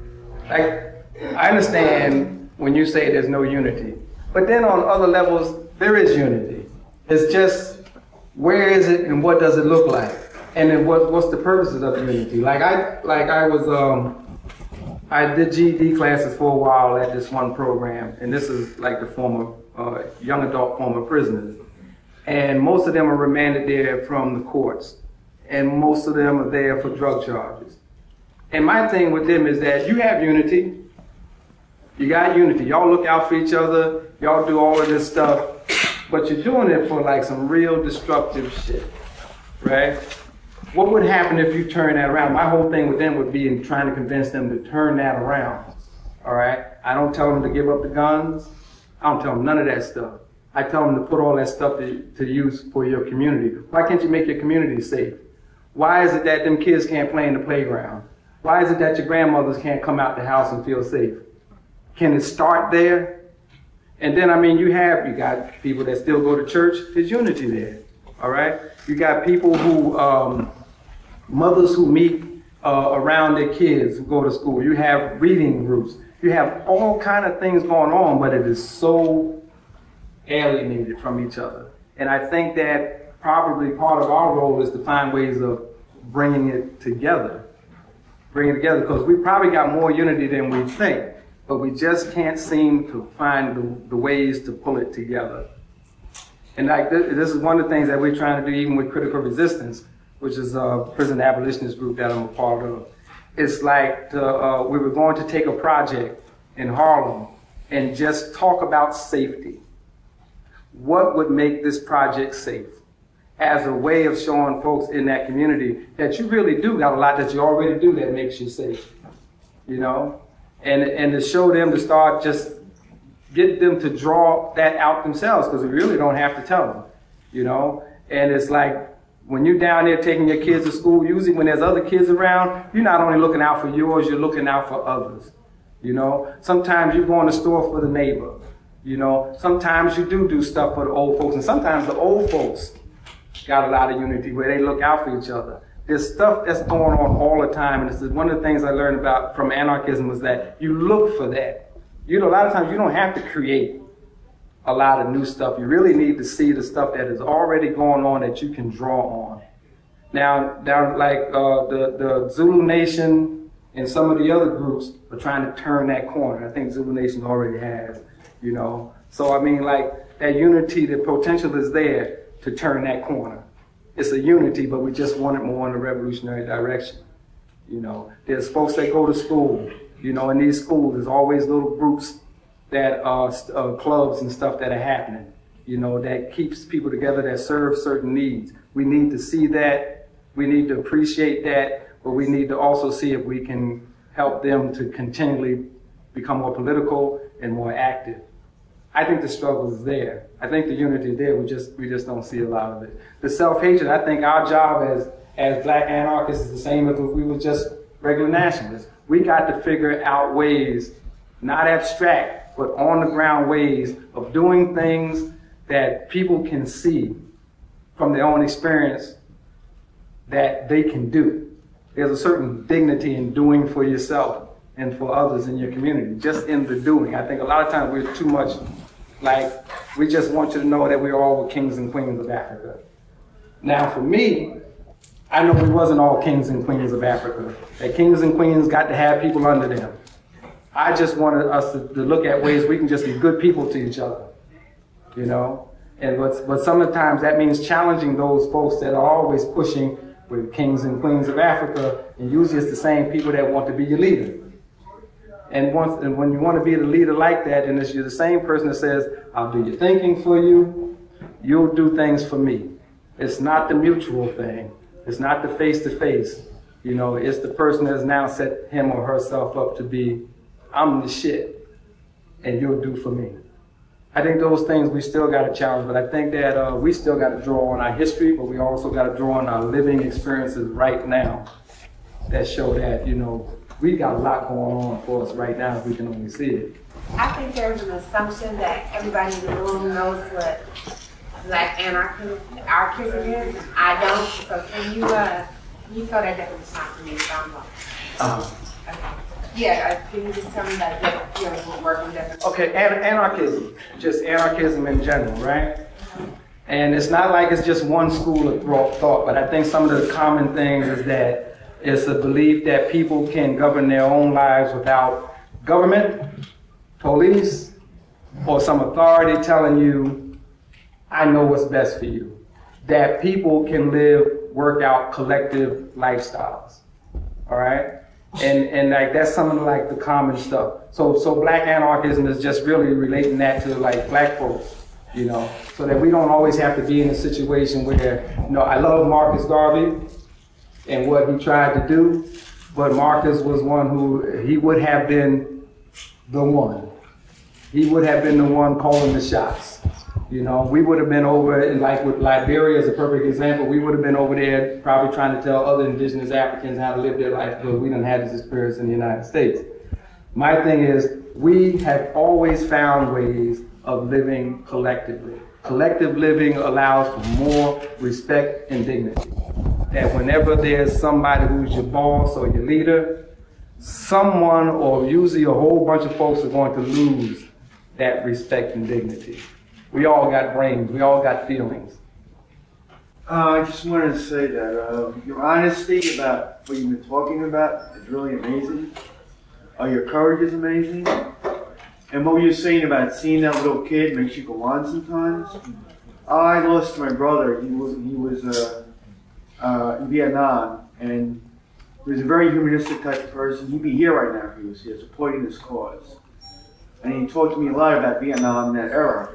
like I understand when you say there's no unity, but then on other levels there is unity. It's just where is it and what does it look like? And then what, what's the purposes of unity? Like I, like I was, um, I did G E D classes for a while at this one program, and this is like the former, uh, young adult former prisoners. And most of them are remanded there from the courts, and most of them are there for drug charges. And my thing with them is that you have unity, you got unity, y'all look out for each other, y'all do all of this stuff, but you're doing it for like some real destructive shit, right? What would happen if you turn that around? My whole thing with them would be in trying to convince them to turn that around, all right? I don't tell them to give up the guns. I don't tell them none of that stuff. I tell them to put all that stuff to, to use for your community. Why can't you make your community safe? Why is it that them kids can't play in the playground? Why is it that your grandmothers can't come out the house and feel safe? Can it start there? And then, I mean, you have, you got people that still go to church. There's unity there, all right? You got people who, um, mothers who meet uh, around their kids who go to school. You have reading groups. You have all kind of things going on, but it is so alienated from each other. And I think that probably part of our role is to find ways of bringing it together. Bring it together, because we probably got more unity than we think, but we just can't seem to find the, the ways to pull it together. And like this, this is one of the things that we're trying to do even with Critical Resistance, which is a prison abolitionist group that I'm a part of. It's like to, uh, we were going to take a project in Harlem and just talk about safety. What would make this project safe? As a way of showing folks in that community that you really do got a lot that you already do that makes you safe, you know? And, and to show them to start just get them to draw that out themselves, because we really don't have to tell them, you know? And it's like, when you're down there taking your kids to school, usually when there's other kids around, you're not only looking out for yours, you're looking out for others. You know, sometimes you go in the store for the neighbor. You know, sometimes you do do stuff for the old folks, and sometimes the old folks got a lot of unity where they look out for each other. There's stuff that's going on all the time, and this is one of the things I learned about from anarchism is that you look for that. You know, a lot of times you don't have to create a lot of new stuff. You really need to see the stuff that is already going on that you can draw on. Now, now like uh, the, the Zulu Nation and some of the other groups are trying to turn that corner. I think Zulu Nation already has, you know. So, I mean, like that unity, the potential is there to turn that corner. It's a unity, but we just want it more in a revolutionary direction. You know, there's folks that go to school, you know, in these schools, there's always little groups that are uh, clubs and stuff that are happening, you know, that keeps people together, that serve certain needs. We need to see that, we need to appreciate that, but we need to also see if we can help them to continually become more political and more active. I think the struggle is there. I think the unity is there, we just, we just don't see a lot of it. The self-hatred, I think our job as, as black anarchists is the same as if we were just regular nationalists. We got to figure out ways, not abstract, but on the ground ways of doing things that people can see from their own experience that they can do. There's a certain dignity in doing for yourself and for others in your community, just in the doing. I think a lot of times we're too much like, we just want you to know that we're all kings and queens of Africa. Now for me, I know we wasn't all kings and queens of Africa. That kings and queens got to have people under them. I just wanted us to, to look at ways we can just be good people to each other, you know? And but, but sometimes that means challenging those folks that are always pushing with kings and queens of Africa, and usually it's the same people that want to be your leader. And, once, and when you want to be the leader like that, and it's you're the same person that says, I'll do your thinking for you, you'll do things for me. It's not the mutual thing. It's not the face-to-face. You know, it's the person that's now set him or herself up to be, I'm the shit, and you'll do for me. I think those things we still got to challenge, but I think that uh, we still got to draw on our history, but we also got to draw on our living experiences right now that show that, you know, we got a lot going on for us right now if we can only see it. I think there's an assumption that everybody in the room knows what Black anarchism, anarchism is. I don't, so can you, uh, can you throw that definition out for me if I'm wrong? Um, Okay. Yeah, uh, can you just tell me that, you know, working definition? Okay, an- anarchism, just anarchism in general, right? And it's not like it's just one school of thought, but I think some of the common things is that it's a belief that people can govern their own lives without government, police, or some authority telling you, I know what's best for you. That people can live, work out collective lifestyles, all right? And and like that's some of the, like the common stuff. So so black anarchism is just really relating that to like black folks, you know, so that we don't always have to be in a situation where, you know, I love Marcus Garvey and what he tried to do, but Marcus was one who, he would have been the one. He would have been the one calling the shots. You know, we would have been over, and like with Liberia as a perfect example, we would have been over there probably trying to tell other indigenous Africans how to live their life, because we didn't have this experience in the United States. My thing is, we have always found ways of living collectively. Collective living allows for more respect and dignity. That whenever there's somebody who's your boss or your leader, someone, or usually a whole bunch of folks, are going to lose that respect and dignity. We all got brains, we all got feelings. Uh, I just wanted to say that uh, your honesty about what you've been talking about is really amazing. Uh, your courage is amazing. And what you're saying about seeing that little kid makes you go on sometimes. I lost my brother. He was, he was uh, uh, in Vietnam, and he was a very humanistic type of person. He'd be here right now if he was here, supporting this cause. And he talked to me a lot about Vietnam in that era.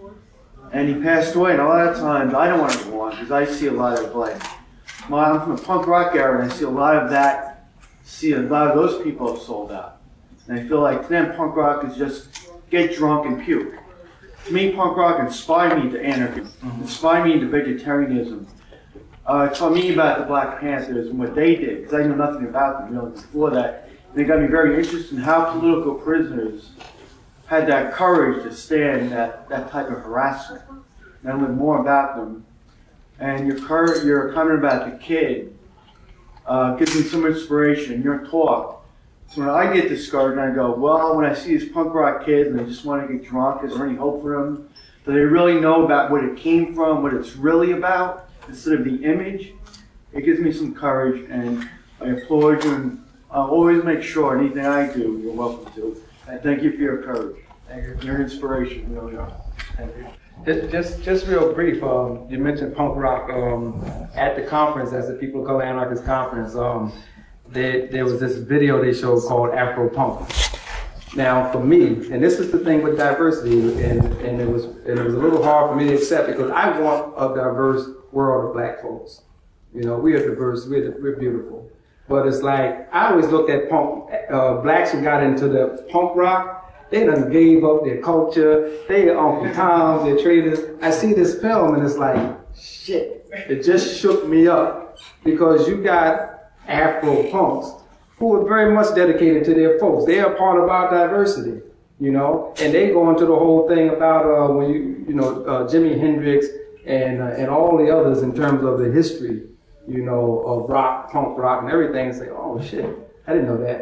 And he passed away, and a lot of times I don't want to go on because I see a lot of like, well, I'm from a punk rock era, and I see a lot of that, see a lot of those people have sold out. And I feel like to them, punk rock is just get drunk and puke. To me, punk rock inspired me to anarchy, inspired me to vegetarianism. Uh, it taught me about the Black Panthers and what they did, because I knew nothing about them really before that. And it got me very interested in how political prisoners had that courage to stand that, that type of harassment. And I learned more about them. And your, cur- your comment about the kid uh, gives me some inspiration. Your talk. So when I get discouraged and I go, well, when I see these punk rock kids and they just want to get drunk, is there any hope for them? Do they really know about what it came from, what it's really about, instead of the image? It gives me some courage, and I applaud you, and I'll always make sure anything I do, you're welcome to. And thank you for your courage. Thank you. Your inspiration, you really are. Thank you. Just, just, just real brief. Um, you mentioned punk rock um, at the conference, as the People of Color Anarchist Conference. Um, there, there was this video they showed called Afro Punk. Now, for me, and this is the thing with diversity, and, and it was, and it was a little hard for me to accept because I want a diverse world of black folks. You know, we are diverse, we're, we're beautiful. But it's like, I always looked at punk, uh, blacks who got into the punk rock, they done gave up their culture, they are Uncle Toms, they're traders. I see this film and it's like, shit, it just shook me up because you got Afro punks who are very much dedicated to their folks. They are part of our diversity, you know, and they go into the whole thing about uh, when you, you know, uh, Jimi Hendrix and uh, and all the others in terms of the history, you know, of rock, punk rock and everything, and say, oh shit, I didn't know that.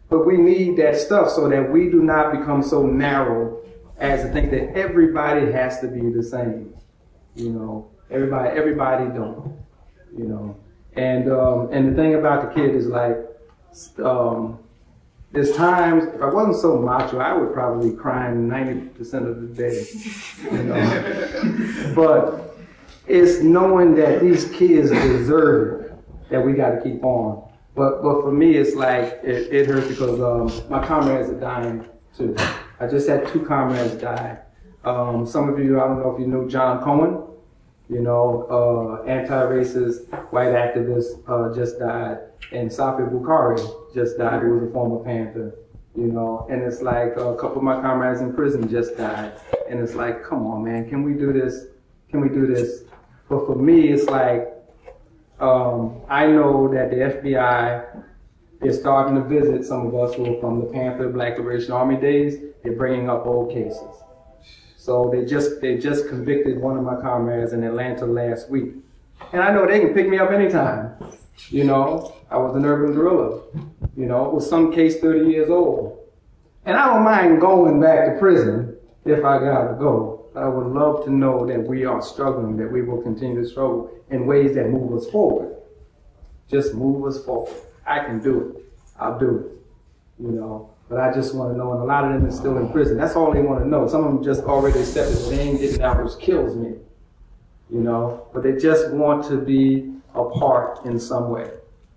But we need that stuff so that we do not become so narrow as to think that everybody has to be the same. You know, everybody, everybody don't. You know, and um, and the thing about the kid is like, um, there's times if I wasn't so macho, I would probably be crying ninety percent of the day. You know, but it's knowing that these kids deserve it that we got to keep on. But but for me, it's like it, it hurts because um, my comrades are dying too. I just had two comrades die. Um, some of you, I don't know if you know John Cohen. You know, uh, anti-racist white activist uh, just died, and Safi Bukhari just died, who was a former Panther. You know, and it's like a couple of my comrades in prison just died, and it's like, come on, man, can we do this? Can we do this? But for me, it's like um, I know that the F B I is starting to visit some of us who are from the Panther Black Liberation Army days. They're bringing up old cases. So they just they just convicted one of my comrades in Atlanta last week. And I know they can pick me up anytime. You know, I was an urban guerrilla. You know, it was some case thirty years old. And I don't mind going back to prison if I gotta go. But I would love to know that we are struggling, that we will continue to struggle in ways that move us forward. Just move us forward. I can do it. I'll do it. You know. But I just want to know, and a lot of them are still in prison. That's all they want to know. Some of them just already accepted they ain't getting out, which kills me. You know, but they just want to be a part in some way.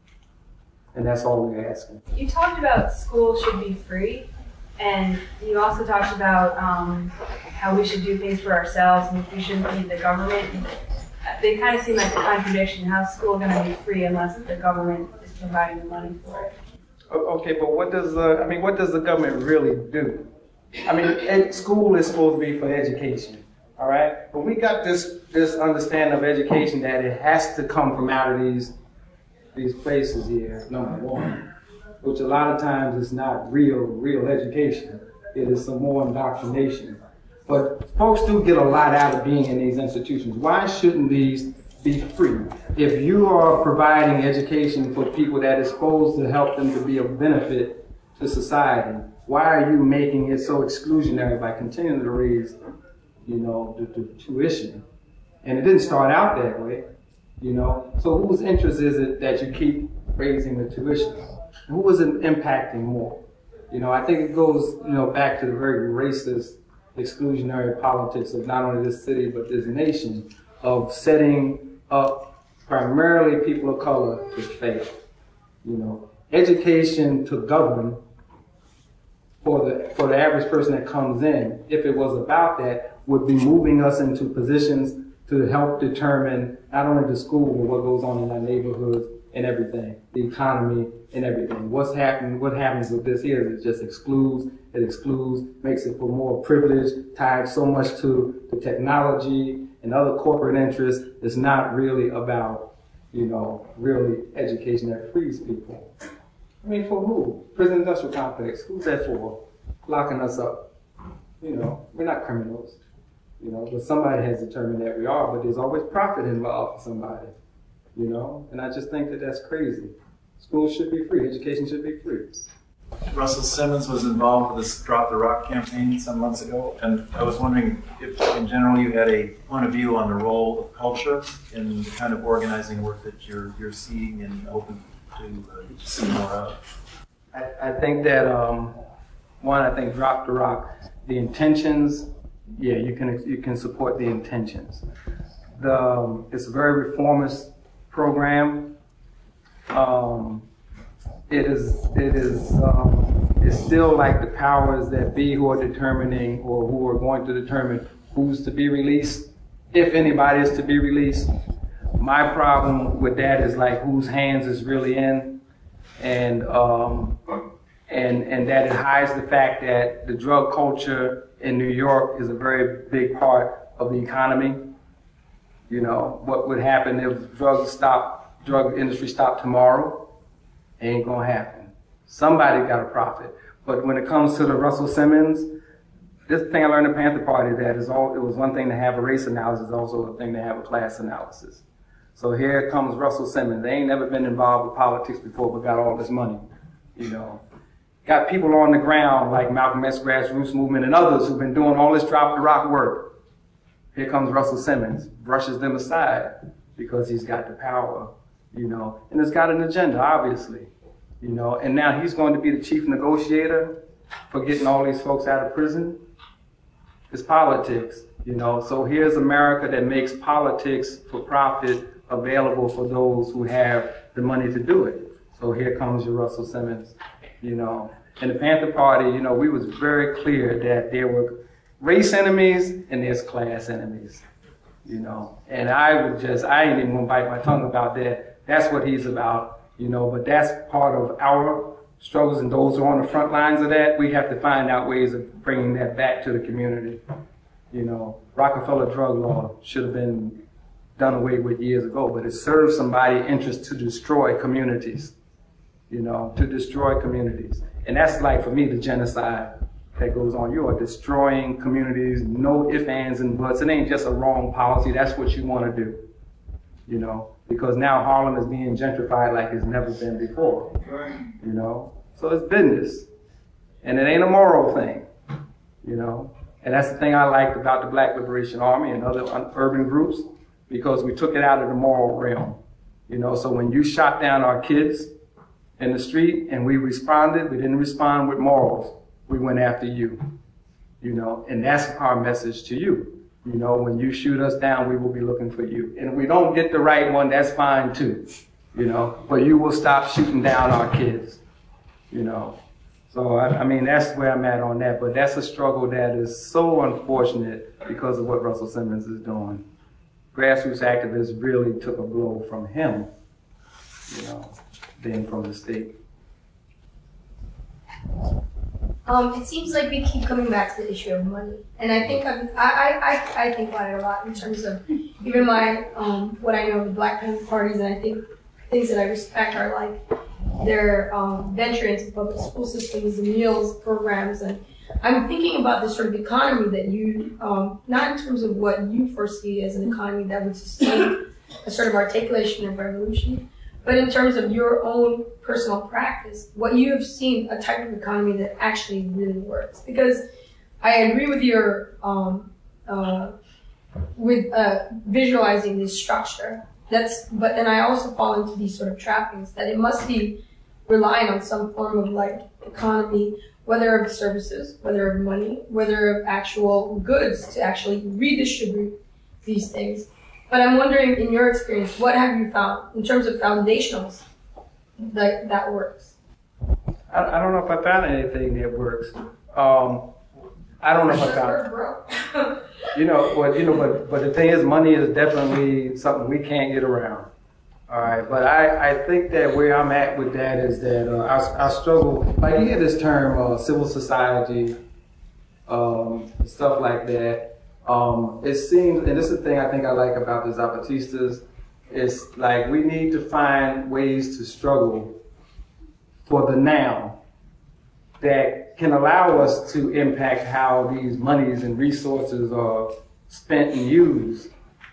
And that's all we're asking. You talked about school should be free, and you also talked about um, how we should do things for ourselves and we shouldn't need the government. They kind of seem like a contradiction. How's school going to be free unless the government is providing the money for it? Okay, but what does uh, I mean? What does the government really do? I mean, ed- school is supposed to be for education, all right? But we got this this understanding of education that it has to come from out of these these places here. Number one, which a lot of times is not real real education. It is some more indoctrination. But folks do get a lot out of being in these institutions. Why shouldn't these be free? If you are providing education for people that is supposed to help them to be of benefit to society, why are you making it so exclusionary by continuing to raise, you know, the, the tuition? And it didn't start out that way, you know. So whose interest is it that you keep raising the tuition? Who is it impacting more? You know, I think it goes, you know, back to the very racist, exclusionary politics of not only this city but this nation, of setting up primarily people of color to fail. You know, education to govern for the for the average person that comes in, if it was about that, would be moving us into positions to help determine not only the school but what goes on in our neighborhoods and everything, the economy and everything. What's happening? What happens with this here is it just excludes. It excludes, makes it for more privilege, tied so much to the technology and other corporate interests. It's not really about, you know, really education that frees people. I mean, for who? Prison industrial complex. Who's that for? Locking us up. You know, we're not criminals. You know, but somebody has determined that we are, but there's always profit involved for somebody. You know, and I just think that that's crazy. Schools should be free. Education should be free. Russell Simmons was involved with this Drop the Rock campaign some months ago, and I was wondering if, in general, you had a point of view on the role of culture in the kind of organizing work that you're you're seeing and hoping to uh, see more of. I, I think that um, one, I think Drop the Rock, the intentions. Yeah, you can you can support the intentions. The um, it's a very reformist program. Um, It is, it is, um, it's still like the powers that be who are determining or who are going to determine who's to be released, if anybody is to be released. My problem with that is like whose hands is really in, and um, and and that it hides the fact that the drug culture in New York is a very big part of the economy. You know, what would happen if drugs stop, drug industry stopped tomorrow? Ain't gonna happen. Somebody got a profit. But when it comes to the Russell Simmons, this thing I learned in Panther Party, that is all, it was one thing to have a race analysis, also a thing to have a class analysis. So here comes Russell Simmons. They ain't never been involved with politics before, but got all this money, you know. got people on the ground like Malcolm X Grassroots Movement and others who've been doing all this drop the rock work. Here comes Russell Simmons, brushes them aside because he's got the power, you know, and has got an agenda, obviously, you know, and now he's going to be the chief negotiator for getting all these folks out of prison. It's politics, you know, so here's America that makes politics for profit available for those who have the money to do it. So here comes your Russell Simmons, you know. In the Panther Party, you know, we was very clear that there were race enemies and there's class enemies, you know. And I would just, I ain't even gonna bite my tongue about that. That's what he's about, you know, but that's part of our struggles, and those who are on the front lines of that, we have to find out ways of bringing that back to the community. You know, Rockefeller drug law should have been done away with years ago, but it serves somebody's interest to destroy communities, you know, to destroy communities. And that's like, for me, the genocide that goes on. You are destroying communities, no ifs, ands, and buts. It ain't just a wrong policy. That's what you want to do, you know, because now Harlem is being gentrified like it's never been before, you know. So it's business, and it ain't a moral thing, you know. And that's the thing I liked about the Black Liberation Army and other urban groups, because we took it out of the moral realm, you know. So when you shot down our kids in the street and we responded, we didn't respond with morals. We went after you, you know, and that's our message to you. You know, when you shoot us down, we will be looking for you. And if we don't get the right one, that's fine too, you know, but you will stop shooting down our kids, you know. So, I, I mean, that's where I'm at on that, but that's a struggle that is so unfortunate because of what Russell Simmons is doing. Grassroots activists really took a blow from him, you know, than from the state. Um, it seems like we keep coming back to the issue of money, and I think I've, I, I, I think about it a lot in terms of even my um, what I know of the Black Panther parties, and I think things that I respect are like their um, venture into public school systems and meals programs, and I'm thinking about this sort of economy that you, um, not in terms of what you foresee as an economy that would sustain a sort of articulation of revolution, but in terms of your own personal practice, what you have seen, a type of economy that actually really works. Because I agree with your, um, uh, with uh, visualizing this structure. That's, but then I also fall into these sort of trappings that it must be relying on some form of like economy, whether of services, whether of money, whether of actual goods to actually redistribute these things. But I'm wondering, in your experience, what have you found in terms of foundationals that that works? I, I don't know if I found anything that works. Um, I don't know if I found. You know, but you know, but but the thing is, money is definitely something we can't get around. All right, but I, I think that where I'm at with that is that uh, I, I struggle. Like you hear this term, uh, civil society, um, stuff like that. Um, it seems, and this is the thing I think I like about the Zapatistas, is like we need to find ways to struggle for the now that can allow us to impact how these monies and resources are spent and used,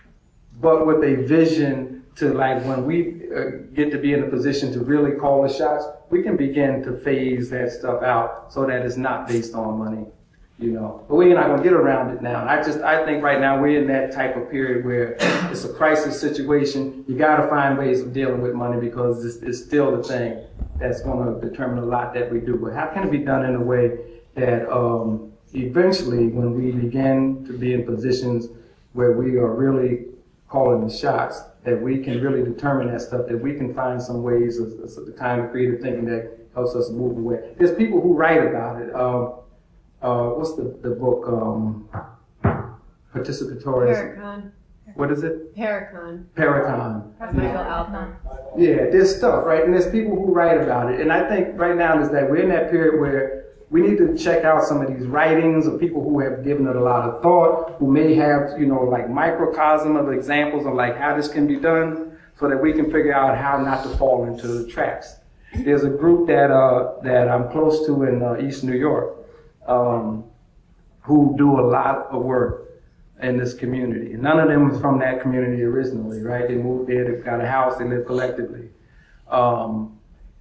but with a vision to, like, when we uh, get to be in a position to really call the shots, we can begin to phase that stuff out so that it's not based on money. You know, but we're not going to get around it now. And I just, I think right now we're in that type of period where it's a crisis situation. You got to find ways of dealing with money because it's, it's still the thing that's going to determine a lot that we do. But how can it be done in a way that um, eventually, when we begin to be in positions where we are really calling the shots, that we can really determine that stuff, that we can find some ways of, of the kind of creative thinking that helps us move away. There's people who write about it. Um, Uh, what's the, the book, um, Participatory? Paracon. What is it? Paracon. Paracon. That's Michael Alpine. Yeah, there's stuff, right? And there's people who write about it. And I think right now is that we're in that period where we need to check out some of these writings of people who have given it a lot of thought, who may have, you know, like microcosm of examples of like how this can be done so that we can figure out how not to fall into the traps. There's a group that, uh, that I'm close to in uh, East New York. Um, who do a lot of work in this community. And none of them was from that community originally, right? They moved there, they've got a house, they live collectively. Um,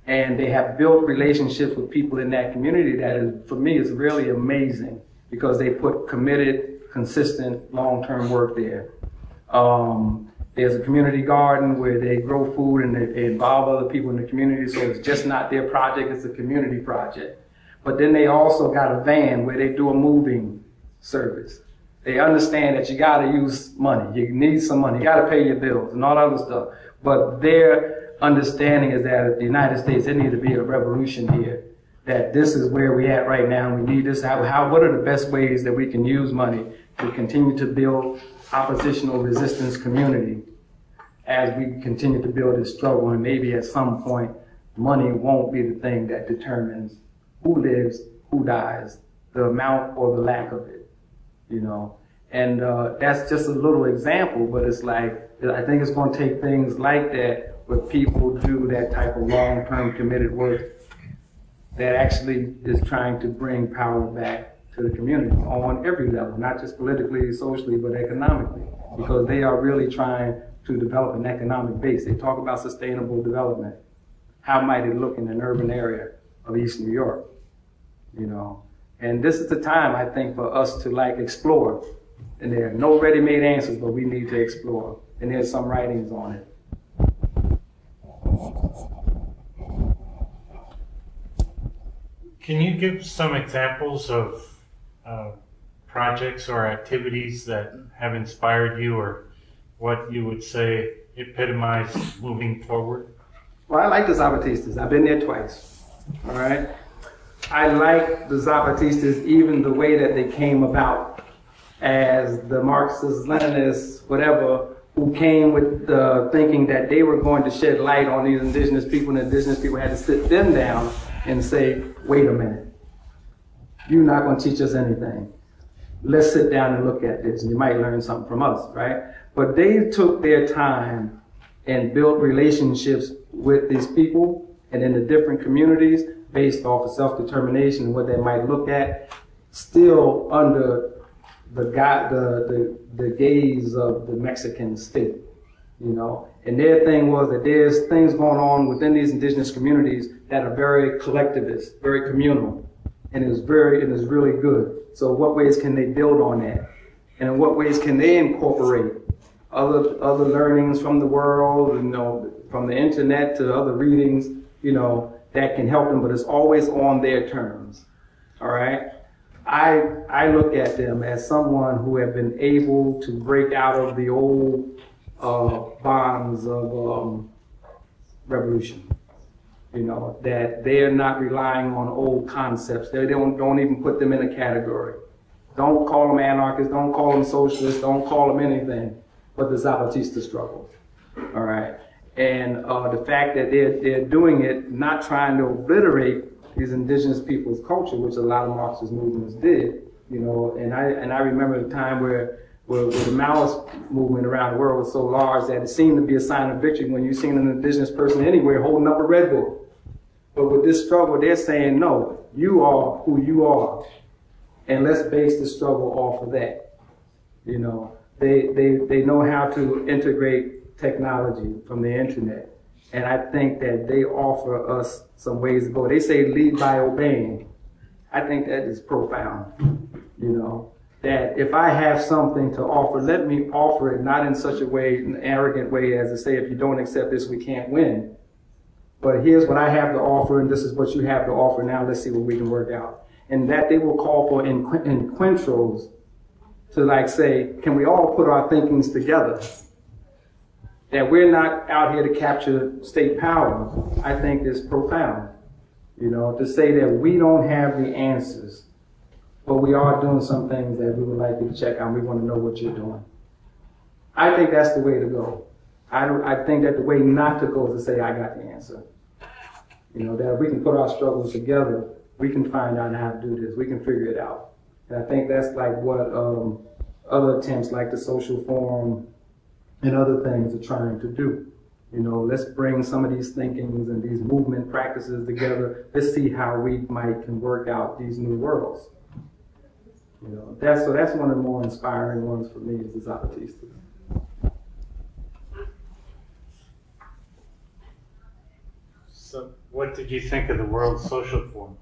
And they have built relationships with people in that community that is, for me, is really amazing because they put committed, consistent, long-term work there. Um, there's a community garden where they grow food and they, they involve other people in the community, so it's just not their project, it's a community project. But then they also got a van where they do a moving service. They understand that you gotta use money, you need some money, you gotta pay your bills and all that other stuff. But their understanding is that in the United States, there needs to be a revolution here. That this is where we're at right now. We need this. How, how, what are the best ways that we can use money to continue to build oppositional resistance community as we continue to build this struggle? And maybe at some point, money won't be the thing that determines who lives, who dies, the amount or the lack of it, you know. And uh, that's just a little example, but it's like, I think it's going to take things like that where people do that type of long-term committed work that actually is trying to bring power back to the community on every level, not just politically, socially, but economically, because they are really trying to develop an economic base. They talk about sustainable development. How might it look in an urban area of East New York, you know? And this is the time, I think, for us to like explore. And there are no ready-made answers, but we need to explore. And there's some writings on it. Can you give some examples of uh, projects or activities that have inspired you, or what you would say epitomize moving forward? Well, I like the Zapatistas. I've been there twice, all right? I like the Zapatistas, even the way that they came about as the Marxists, Leninists, whatever, who came with the thinking that they were going to shed light on these indigenous people, and indigenous people had to sit them down and say, wait a minute, you're not going to teach us anything. Let's sit down and look at this, and you might learn something from us, right? But they took their time and built relationships with these people and in the different communities based off of self-determination and what they might look at, still under the, the, the, the gaze of the Mexican state, you know. And their thing was that there's things going on within these indigenous communities that are very collectivist, very communal, and it is very, it is really good. So what ways can they build on that? And in what ways can they incorporate other other learnings from the world, you know, from the internet to other readings, you know, that can help them, but it's always on their terms, all right? I, I look at them as someone who have been able to break out of the old uh, bonds of um, revolution. You know, that they're not relying on old concepts. They don't, don't even put them in a category. Don't call them anarchists, don't call them socialists, don't call them anything but the Zapatista struggle, all right? And uh, the fact that they're, they're doing it, not trying to obliterate these indigenous people's culture, which a lot of Marxist movements did, you know, and I, and I remember the time where, where, where the Maoist movement around the world was so large that it seemed to be a sign of victory when you seen an indigenous person anywhere holding up a Red Bull. But with this struggle, they're saying, no, you are who you are. And let's base the struggle off of that. You know, they, they, they know how to integrate technology from the internet. And I think that they offer us some ways to go. They say lead by obeying. I think that is profound, you know, that if I have something to offer, let me offer it, not in such a way, an arrogant way as to say, if you don't accept this, we can't win. But here's what I have to offer, and this is what you have to offer. Now let's see what we can work out. And that they will call for encuentros to like say, can we all put our thinkings together? That we're not out here to capture state power, I think is profound. You know, to say that we don't have the answers, but we are doing some things that we would like you to check out. We want to know what you're doing. I think that's the way to go. I, I think that the way not to go is to say, I got the answer. You know, that if we can put our struggles together, we can find out how to do this. We can figure it out. And I think that's like what um, other attempts like the Social Forum and other things are trying to do. You know, let's bring some of these thinkings and these movement practices together. Let's see how we might can work out these new worlds. You know, that's, so that's one of the more inspiring ones for me is the Zapatistas. So what did you think of the World Social Forum?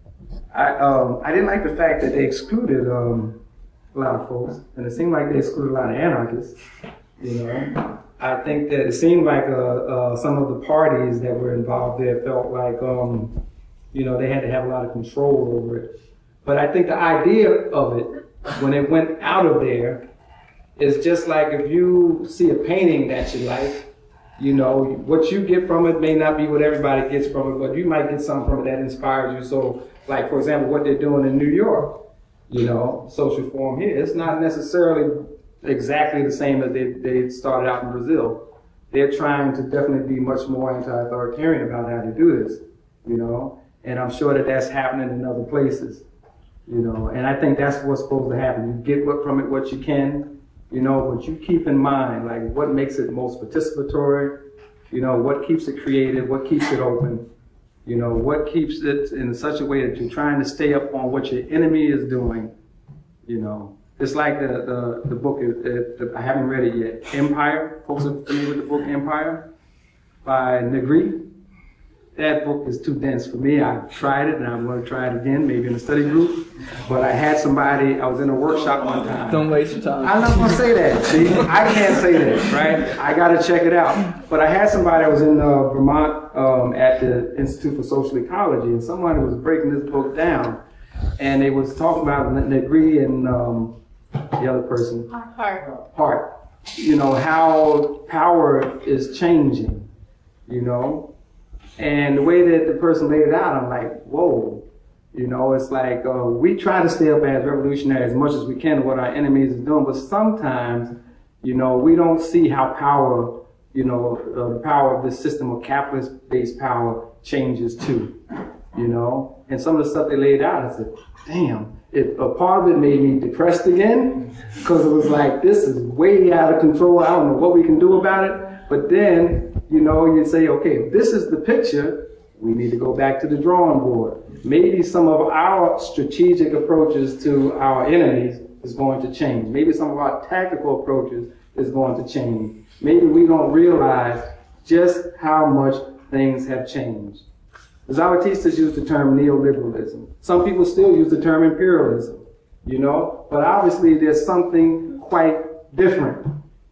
I um I didn't like the fact that they excluded um a lot of folks, and it seemed like they excluded a lot of anarchists. You know, I think that it seemed like uh, uh, some of the parties that were involved there felt like um you know they had to have a lot of control over it. But I think the idea of it when it went out of there is just like if you see a painting that you like. You know, what you get from it may not be what everybody gets from it, but you might get something from it that inspires you. So, like, for example, what they're doing in New York, you know, social forum here, it's not necessarily exactly the same as they, they started out in Brazil. They're trying to definitely be much more anti-authoritarian about how to do this, you know, and I'm sure that that's happening in other places, you know, and I think that's what's supposed to happen. You get what from it what you can. You know, but you keep in mind, like, what makes it most participatory, you know, what keeps it creative, what keeps it open, you know, what keeps it in such a way that you're trying to stay up on what your enemy is doing, you know. It's like the, the, the book, is, it, the, I haven't read it yet, Empire. Folks are familiar with the book Empire by Negri. That book is too dense for me. I've tried it and I'm going to try it again, maybe in a study group. But I had somebody, I was in a workshop one time. Don't waste your time. I'm not going to say that. See, I can't say that, right? I got to check it out. But I had somebody that was in uh, Vermont um, at the Institute for Social Ecology, and somebody was breaking this book down. And they was talking about Negri and um, the other person. Hart. Hart. You know, how power is changing, you know. And the way that the person laid it out, I'm like, whoa. You know, it's like uh, we try to stay up as revolutionary as much as we can what our enemies are doing, but sometimes, you know, we don't see how power, you know, uh, the power of this system of capitalist-based power changes too, you know. And some of the stuff they laid out, I said, damn. It, a part of it made me depressed again, because it was like, this is way out of control. I don't know what we can do about it. But then, you know, you say, okay, if this is the picture, we need to go back to the drawing board. Maybe some of our strategic approaches to our enemies is going to change. Maybe some of our tactical approaches is going to change. Maybe we don't realize just how much things have changed. The Zapatistas use the term neoliberalism. Some people still use the term imperialism, you know, but obviously there's something quite different.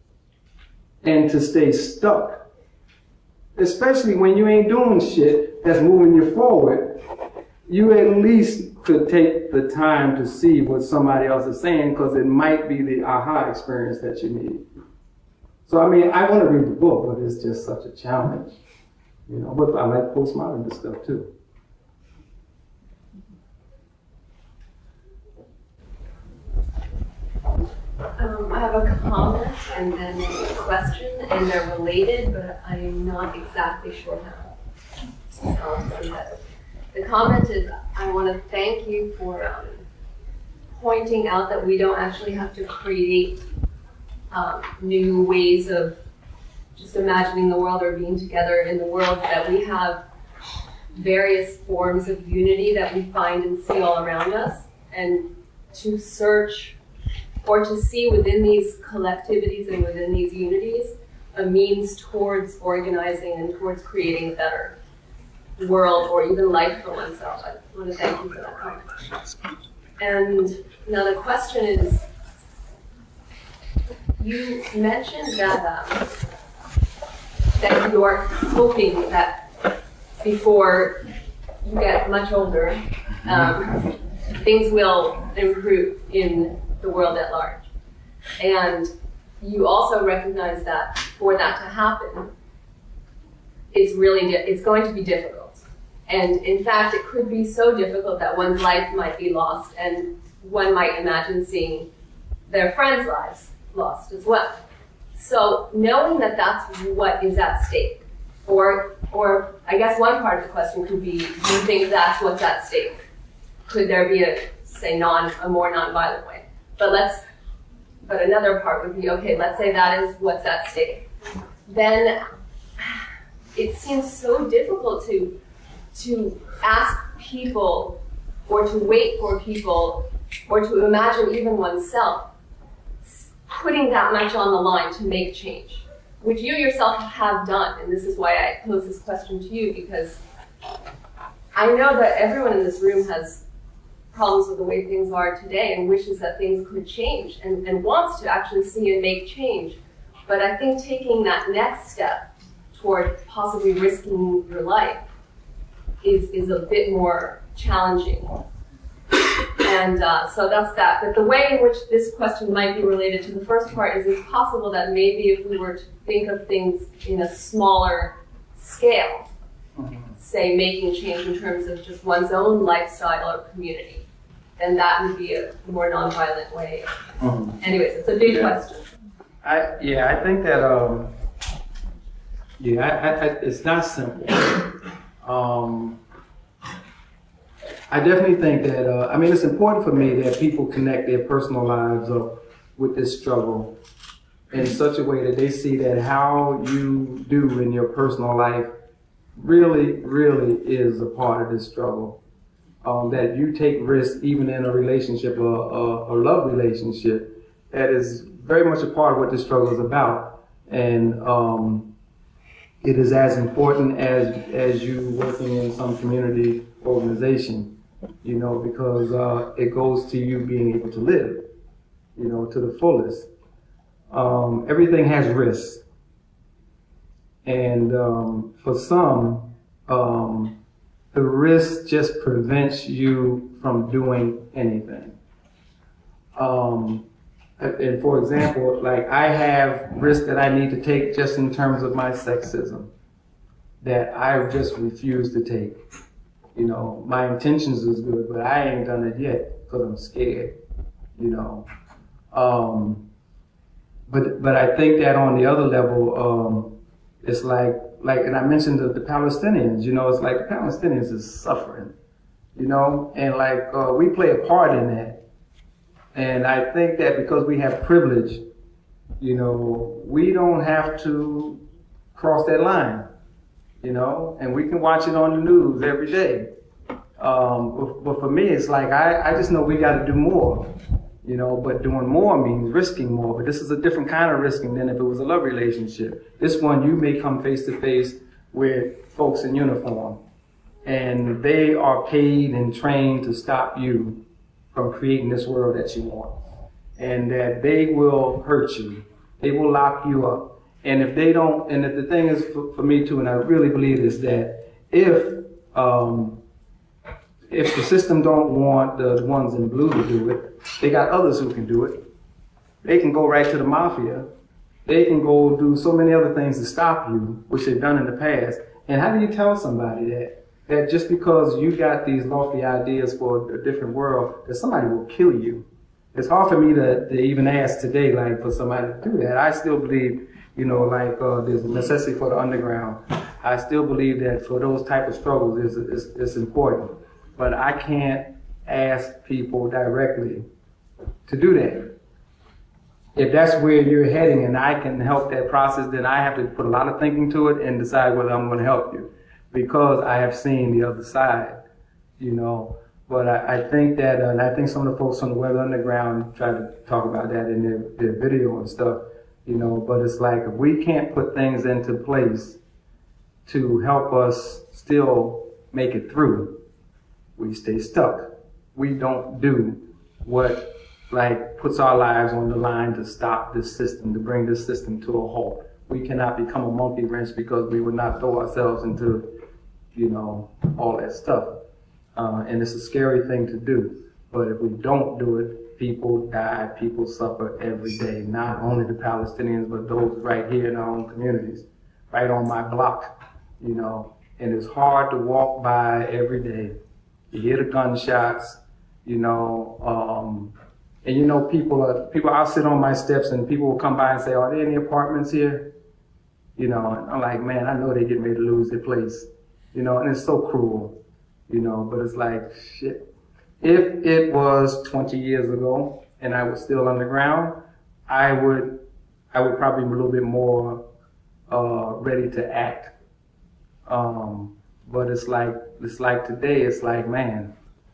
And to stay stuck, especially when you ain't doing shit that's moving you forward, you at least could take the time to see what somebody else is saying, because it might be the aha experience that you need. So, I mean, I want to read the book, but it's just such a challenge. You know, but I like postmodern stuff too. Um, I have a comment and then a question, and they're related, but I am not exactly sure how. So I'll just say that. The comment is, I want to thank you for um, pointing out that we don't actually have to create um, new ways of just imagining the world or being together in the world, that we have various forms of unity that we find and see all around us, and to search or to see within these collectivities and within these unities a means towards organizing and towards creating a better world or even life for oneself. I want to thank you for that comment. And now the question is, you mentioned that um, that you are hoping that before you get much older, um, things will improve in the world at large. And you also recognize that for that to happen, it's really, it's going to be difficult. And in fact, it could be so difficult that one's life might be lost, and one might imagine seeing their friends' lives lost as well. So knowing that that's what is at stake, or, or I guess one part of the question could be, do you think that's what's at stake? Could there be a, say, non, a more nonviolent way? But let's, but another part would be, okay, let's say that is what's at stake. Then it seems so difficult to, to ask people, or to wait for people, or to imagine even oneself putting that much on the line to make change, which you yourself have done. And this is why I pose this question to you, because I know that everyone in this room has problems with the way things are today and wishes that things could change and, and wants to actually see and make change. But I think taking that next step toward possibly risking your life is, is a bit more challenging. And uh, so that's that. But the way in which this question might be related to the first part is it's possible that maybe if we were to think of things in a smaller scale, say making change in terms of just one's own lifestyle or community, then that would be a more nonviolent way. Mm-hmm. Anyways, it's a big yeah. question. I yeah, I think that um, yeah, I, I, it's not simple. Um, I definitely think that uh, I mean it's important for me that people connect their personal lives up with this struggle in such a way that they see that how you do in your personal life really, really is a part of this struggle. Um, that you take risks even in a relationship or a, a love relationship, that is very much a part of what this struggle is about. And um, it is as important as as you working in some community organization, you know, because uh, it goes to you being able to live, you know, to the fullest. Um, everything has risks. And um, for some, um, the risk just prevents you from doing anything. Um, and for example, like I have risks that I need to take just in terms of my sexism that I just refuse to take. You know, my intentions is good, but I ain't done it yet because I'm scared, you know. Um, but but I think that on the other level, um, it's like, like, and I mentioned the, the Palestinians, you know, it's like the Palestinians is suffering, you know, and like uh, we play a part in that. And I think that because we have privilege, you know, we don't have to cross that line, you know, and we can watch it on the news every day. Um, but, but for me, it's like, I, I just know we got to do more, you know, but doing more means risking more. But this is a different kind of risking than if it was a love relationship. This one, you may come face to face with folks in uniform, and they are paid and trained to stop you from creating this world that you want, and that they will hurt you. They will lock you up. And if they don't, and the thing is for, for me too, and I really believe this, that if, um, if the system don't want the ones in blue to do it, they got others who can do it. They can go right to the mafia. They can go do so many other things to stop you, which they've done in the past. And how do you tell somebody that? That just because you got these lofty ideas for a different world, that somebody will kill you. It's hard for me to, to even ask today, like, for somebody to do that. I still believe, you know, like, uh, there's a necessity for the underground. I still believe that for those type of struggles, it's, it's, it's important. But I can't ask people directly to do that. If that's where you're heading and I can help that process, then I have to put a lot of thinking to it and decide whether I'm going to help you, because I have seen the other side, you know. But I, I think that, uh, and I think some of the folks on the Weather Underground try to talk about that in their, their video and stuff, you know. But it's like, if we can't put things into place to help us still make it through, we stay stuck. We don't do what, like, puts our lives on the line to stop this system, to bring this system to a halt. We cannot become a monkey wrench because we would not throw ourselves into, you know, all that stuff. Uh, and it's a scary thing to do. But if we don't do it, people die, people suffer every day. Not only the Palestinians, but those right here in our own communities, right on my block, you know. And it's hard to walk by every day. You hear the gunshots, you know, um, and you know, people are, people, I'll sit on my steps and people will come by and say, are there any apartments here? You know, and I'm like, man, I know they're getting ready to lose their place, you know, and it's so cruel, you know, but it's like, shit. If it was twenty years ago and I was still underground, I would, I would probably be a little bit more, uh, ready to act. Um, but it's like, it's like today, it's like, man,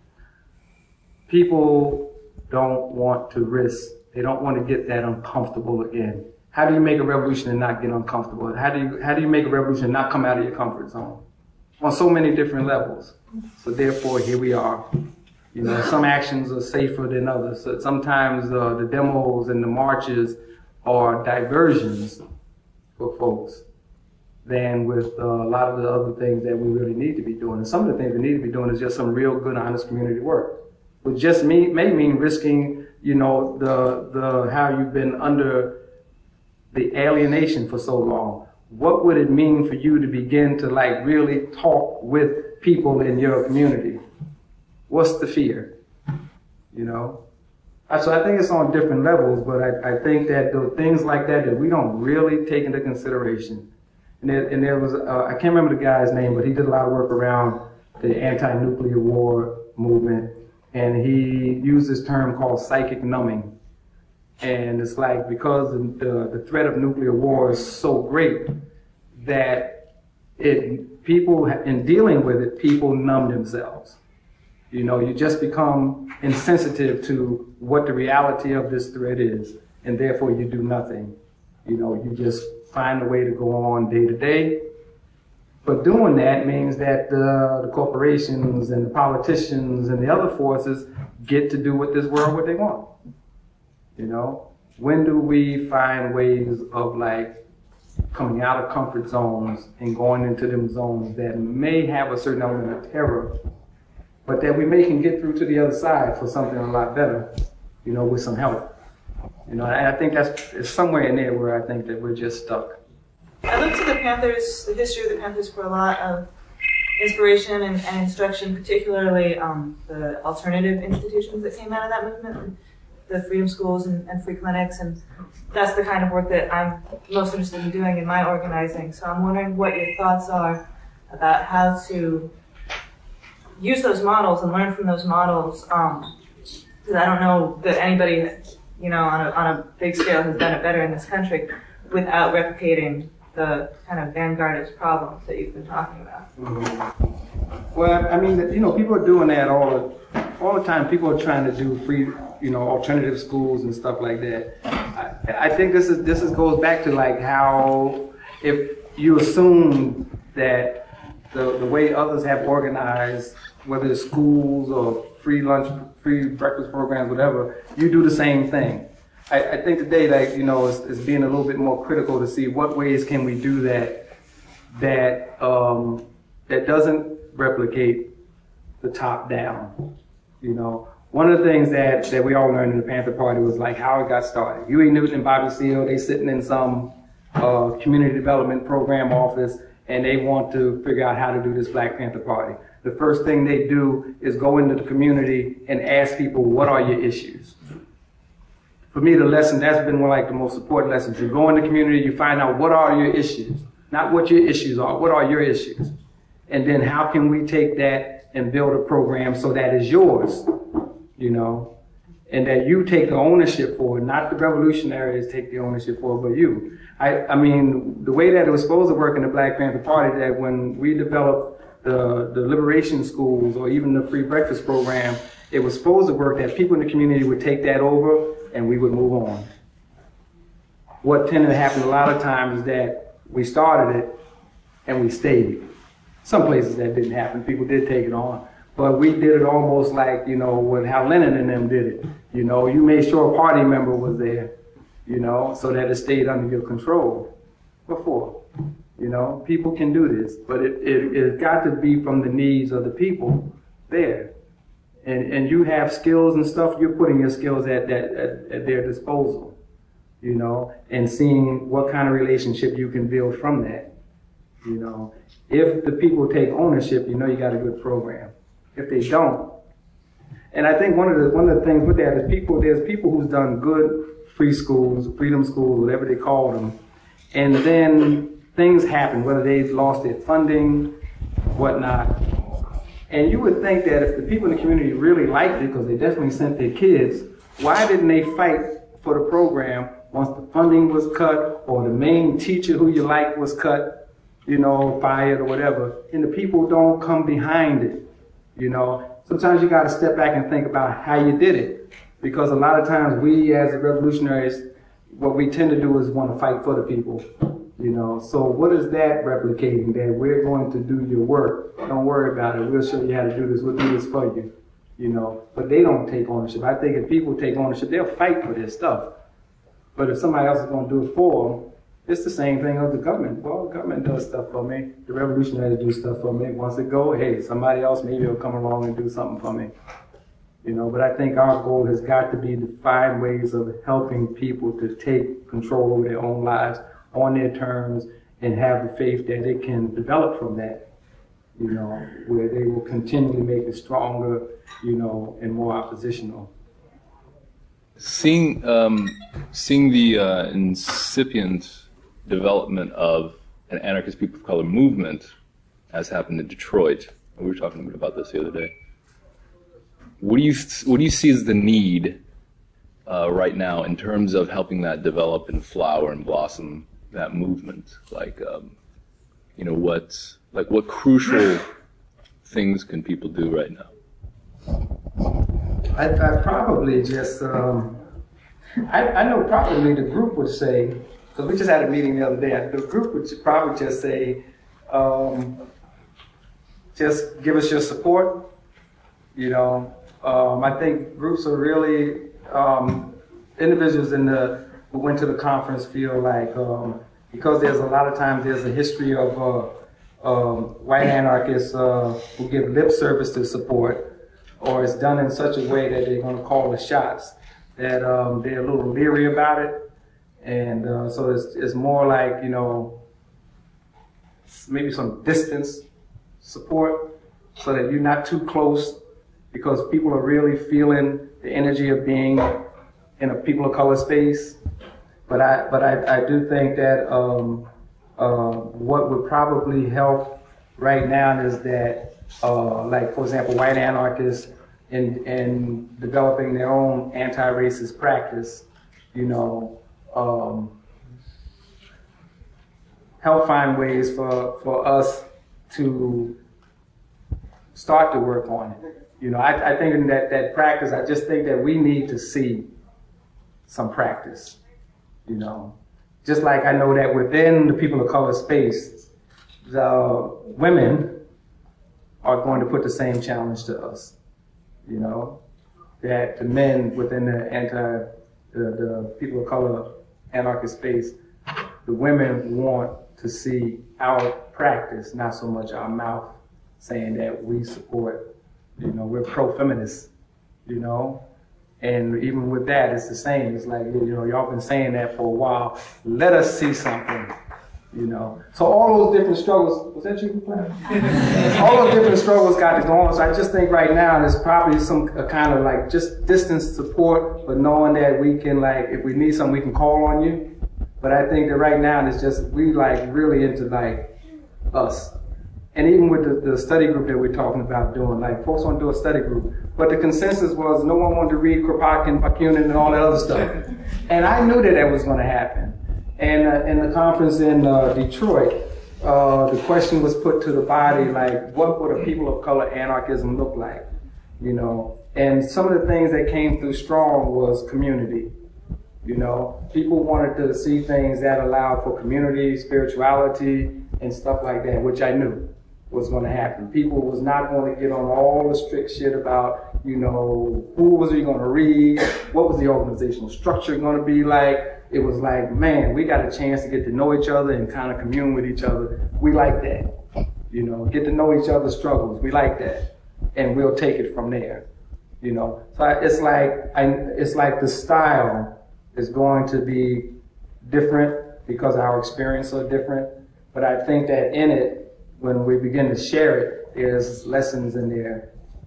people don't want to risk. They don't want to get that uncomfortable again. How do you make a revolution and not get uncomfortable? How do you, how do you make a revolution and not come out of your comfort zone? on so many different levels. So therefore, here we are. You know, some actions are safer than others. So sometimes uh, the demos and the marches are diversions for folks than with uh, a lot of the other things that we really need to be doing. And some of the things we need to be doing is just some real good, honest community work. Which just mean, may mean risking, you know, the the how you've been under the alienation for so long. What would it mean for you to begin to like really talk with people in your community? What's the fear? You know? So I think it's on different levels, but I, I think that the things like that that we don't really take into consideration. And there, and there was, uh, I can't remember the guy's name, but he did a lot of work around the anti-nuclear war movement. And he used this term called psychic numbing. And it's like because the, the threat of nuclear war is so great that it people, in dealing with it, people numb themselves. You know, you just become insensitive to what the reality of this threat is, and therefore you do nothing. You know, you just find a way to go on day to day. But doing that means that the, the corporations and the politicians and the other forces get to do with this world what they want. You know, when do we find ways of like coming out of comfort zones and going into them zones that may have a certain element of terror, but that we may can get through to the other side for something a lot better, you know, with some help. You know, and I think that's it's somewhere in there where I think that we're just stuck. I look to the Panthers, the history of the Panthers, for a lot of inspiration and, and instruction, particularly um, the alternative institutions that came out of that movement, the freedom schools and, and free clinics, and that's the kind of work that I'm most interested in doing in my organizing. So I'm wondering what your thoughts are about how to use those models and learn from those models, um, because I don't know that anybody, you know, on a, on a big scale has done it better in this country without replicating the kind of vanguardist problems that you've been talking about. Mm-hmm. Well, I mean, you know, people are doing that all the, all the time. People are trying to do free, you know, alternative schools and stuff like that. I, I think this is this is goes back to like how if you assume that the the way others have organized, whether it's schools or free lunch, free breakfast programs, whatever, you do the same thing. I, I think today, like, you know, is, is being a little bit more critical to see what ways can we do that that um, that doesn't replicate the top down. You know, one of the things that, that we all learned in the Panther Party was like how it got started. Huey Newton and Bobby Seale, they sitting in some uh, community development program office, and they want to figure out how to do this Black Panther Party. The first thing they do is go into the community and ask people, what are your issues? For me, the lesson, that's been one like the most important lessons. You go in the community, you find out what are your issues, not what your issues are, what are your issues? And then how can we take that and build a program so that is yours, you know, and that you take the ownership for it, not the revolutionaries take the ownership for it, but you. I, I mean, the way that it was supposed to work in the Black Panther Party, that when we developed the, the liberation schools or even the free breakfast program, it was supposed to work that people in the community would take that over and we would move on. What tended to happen a lot of times is that we started it and we stayed. Some places that didn't happen, people did take it on. But we did it almost like, you know, when how Lenin and them did it. You know, you made sure a party member was there, you know, so that it stayed under your control. Before, you know, people can do this, but it, it, it's got to be from the needs of the people there. And, and you have skills and stuff, you're putting your skills at, at, at, at their disposal, you know, and seeing what kind of relationship you can build from that, you know. If the people take ownership, you know you got a good program. If they don't, and I think one of the one of the things with that is people, there's people who's done good free schools, freedom schools, whatever they call them, and then things happen, whether they've lost their funding, whatnot. And you would think that if the people in the community really liked it, because they definitely sent their kids, why didn't they fight for the program once the funding was cut or the main teacher who you liked was cut, you know, fired or whatever, and the people don't come behind it, you know? Sometimes you got to step back and think about how you did it, because a lot of times we as the revolutionaries, what we tend to do is want to fight for the people, You know, so what is that replicating? That we're going to do your work. Don't worry about it. We'll show you how to do this. We'll do this for you. You know, but they don't take ownership. I think if people take ownership, they'll fight for their stuff. But if somebody else is going to do it for them, it's the same thing as the government. Well, the government does stuff for me. The revolutionaries do stuff for me. Once it go, hey, somebody else maybe will come along and do something for me. You know, but I think our goal has got to be to find ways of helping people to take control over their own lives on their terms and have the faith that they can develop from that, you know, where they will continually make it stronger, you know, and more oppositional. Seeing, um, seeing the uh, incipient development of an anarchist people of color movement, as happened in Detroit, we were talking a bit about this the other day. What do you what do you see as the need uh, right now in terms of helping that develop and flower and blossom that movement? Like, um, you know, what like what crucial things can people do right now? I, I probably just um, I, I know probably the group would say, because we just had a meeting the other day. The group would probably just say, um, just give us your support. You know. Um, I think groups are really, um, individuals in the, who went to the conference feel like, um, because there's a lot of times there's a history of uh, um, white anarchists uh, who give lip service to support, or it's done in such a way that they're going to call the shots, that um, they're a little leery about it. And uh, so it's, it's more like, you know, maybe some distance support so that you're not too close, because people are really feeling the energy of being in a people of color space. But I, but I, I do think that um, uh, what would probably help right now is that, uh, like, for example, white anarchists in, in developing their own anti-racist practice, you know, um, help find ways for, for us to start to work on it. You know, I, I think in that, that practice, I just think that we need to see some practice, you know. Just like I know that within the people of color space, the women are going to put the same challenge to us, you know. That the men within the anti, the, the people of color anarchist space, the women want to see our practice, not so much our mouth saying that we support. You know, we're pro-feminists, you know, and even with that, it's the same. It's like, you know, y'all been saying that for a while. Let us see something, you know. So all those different struggles, was that you? All those different struggles got to go on. So I just think right now there's probably some a kind of like just distance support, but knowing that we can, like, if we need something, we can call on you. But I think that right now it's just, we like really into like us. And even with the, the study group that we're talking about doing, like folks want to do a study group, but the consensus was no one wanted to read Kropotkin, Bakunin, and all that other stuff. And I knew that that was going to happen. And uh, in the conference in uh, Detroit, uh, the question was put to the body, like, what would a people of color anarchism look like? You know, and some of the things that came through strong was community. You know, people wanted to see things that allowed for community, spirituality, and stuff like that, which I knew was going to happen. People was not going to get on all the strict shit about, you know, who was he going to read, what was the organizational structure going to be like. It was like, man, we got a chance to get to know each other and kind of commune with each other. We like that, you know, get to know each other's struggles. We like that, and we'll take it from there, you know. So it's like, I, it's like the style is going to be different because our experiences are different. But I think that in it, when we begin to share it, there's lessons in there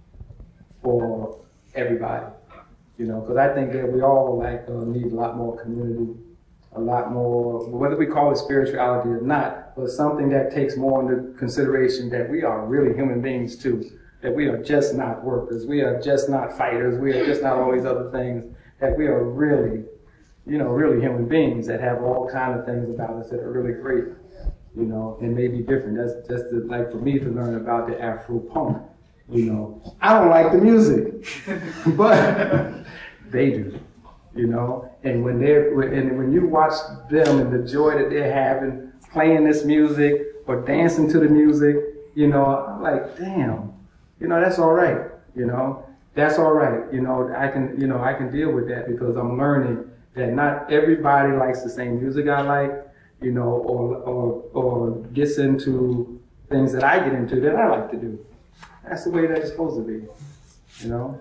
for everybody, you know, because I think that we all like uh, need a lot more community, a lot more, whether we call it spirituality or not, but something that takes more into consideration that we are really human beings too, that we are just not workers, we are just not fighters, we are just not all these other things, that we are really, you know, really human beings that have all kinds of things about us that are really great. You know, and maybe different. That's just the, like for me to learn about the Afro punk. You know, I don't like the music, but they do. You know, and when they're and when you watch them and the joy that they're having playing this music or dancing to the music, you know, I'm like, damn, you know, that's all right, you know, that's all right, you know, I can, you know, I can deal with that because I'm learning that not everybody likes the same music I like, you know, or or or gets into things that I get into that I like to do. That's the way that it's supposed to be, you know.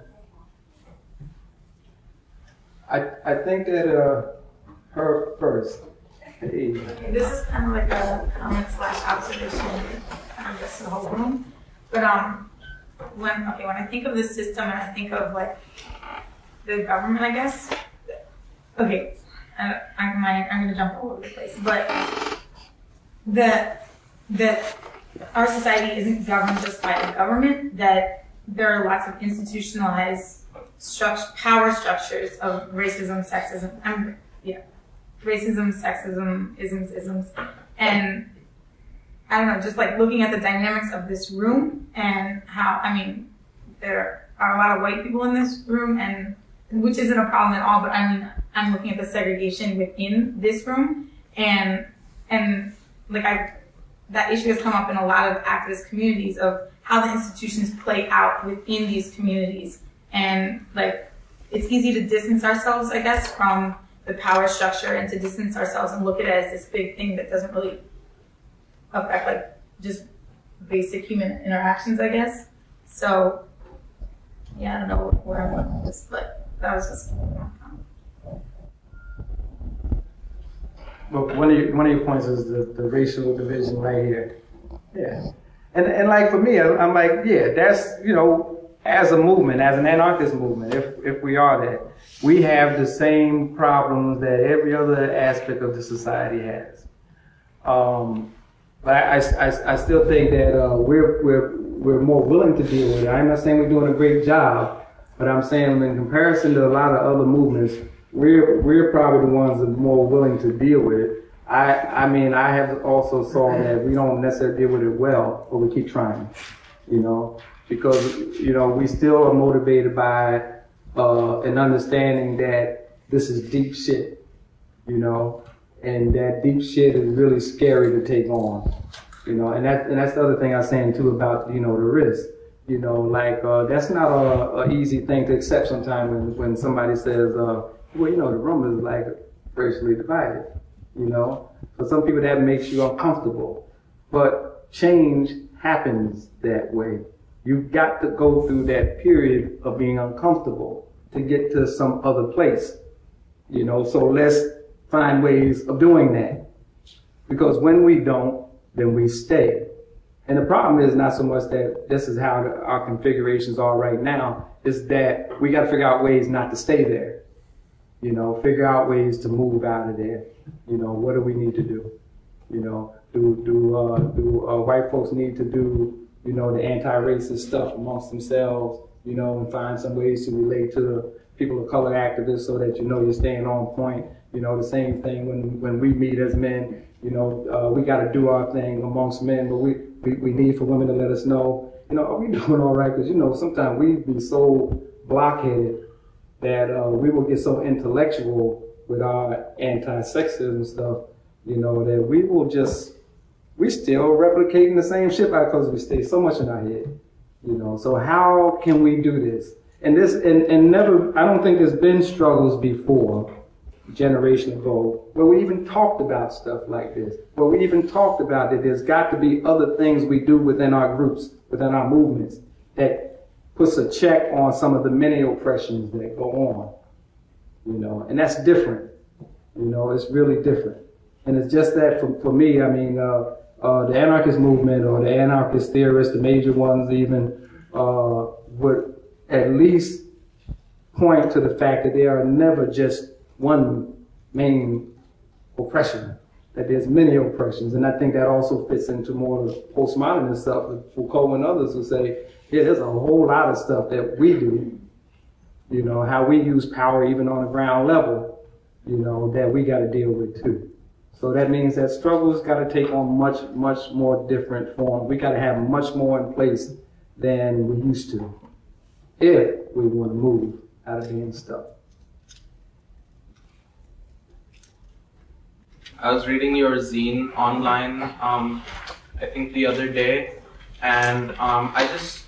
I I think that uh, her first. Hey. This is kind of like a comment slash observation, I guess, the whole room. But um, when okay, when I think of this system and I think of like the government, I guess. Okay, I, I'm I'm going to jump all over the place, but that that our society isn't governed just by the government. That there are lots of institutionalized struct- power structures of racism, sexism. I'm, yeah. racism, sexism, isms, isms, and I don't know, just like looking at the dynamics of this room and how, I mean, there are a lot of white people in this room, and which isn't a problem at all, but I mean, I'm looking at the segregation within this room, and and like I, that issue has come up in a lot of activist communities of how the institutions play out within these communities, and like it's easy to distance ourselves, I guess, from the power structure and to distance ourselves and look at it as this big thing that doesn't really affect like just basic human interactions, I guess. So yeah, I don't know where I'm going with this, but that was just. But one of your, one of your points is the, the racial division right here. Yeah, and and like for me, I'm like, yeah, that's, you know, as a movement, as an anarchist movement, if if we are that, we have the same problems that every other aspect of the society has. Um, but I, I, I still think that uh, we're we're we're more willing to deal with it. I'm not saying we're doing a great job, but I'm saying in comparison to a lot of other movements, we're we're probably the ones that are more willing to deal with it. I I mean, I have also saw that we don't necessarily deal with it well, but we keep trying, you know. Because, you know, we still are motivated by uh, an understanding that this is deep shit, you know, and that deep shit is really scary to take on, you know, and that and that's the other thing I was saying too about, you know, the risk, you know, like uh, that's not a, a easy thing to accept sometimes when, when somebody says, uh, well, you know, the room is like racially divided, you know. For some people that makes you uncomfortable, but change happens that way. You've got to go through that period of being uncomfortable to get to some other place, you know, so let's find ways of doing that. Because when we don't, then we stay. And the problem is not so much that this is how our configurations are right now, is that we got to figure out ways not to stay there. You know, figure out ways to move out of there. You know, what do we need to do? You know, do, do, uh, do uh, white folks need to do, you know, the anti-racist stuff amongst themselves, you know, and find some ways to relate to the people of color activists so that, you know, you're staying on point. You know, the same thing when, when we meet as men, you know, uh, we got to do our thing amongst men, but we, we, we need for women to let us know, you know, are we doing all right? Because, you know, sometimes we be so blockheaded that uh, we will get so intellectual with our anti-sexism stuff, you know, that we will just, we still replicating the same shit because we stay so much in our head, you know. So how can we do this? And this, and, and never, I don't think there's been struggles before, generation ago, where we even talked about stuff like this, where we even talked about that there's got to be other things we do within our groups, within our movements, that puts a check on some of the many oppressions that go on, you know. And that's different, you know, it's really different. And it's just that for, for me, I mean, uh, Uh, the anarchist movement or the anarchist theorists, the major ones even, uh, would at least point to the fact that there are never just one main oppression, that there's many oppressions. And I think that also fits into more of the postmodernist stuff. Foucault and others will say, yeah, there's a whole lot of stuff that we do, you know, how we use power even on the ground level, you know, that we got to deal with too. So that means that struggles got to take on much, much more different form. We got to have much more in place than we used to if we want to move out of being stuck. I was reading your zine online, um, I think the other day, and um, I just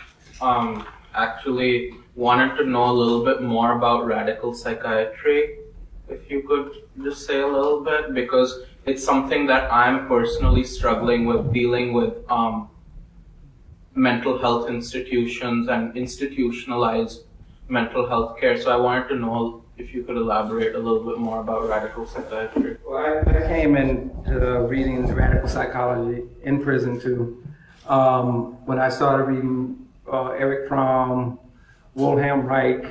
um, actually wanted to know a little bit more about radical psychiatry. If you could just say a little bit, because it's something that I'm personally struggling with, dealing with um, mental health institutions and institutionalized mental health care. So I wanted to know if you could elaborate a little bit more about radical psychiatry. Well, I, I came into reading radical psychology in prison too. Um, when I started reading uh, Eric Fromm, Wilhelm Reich,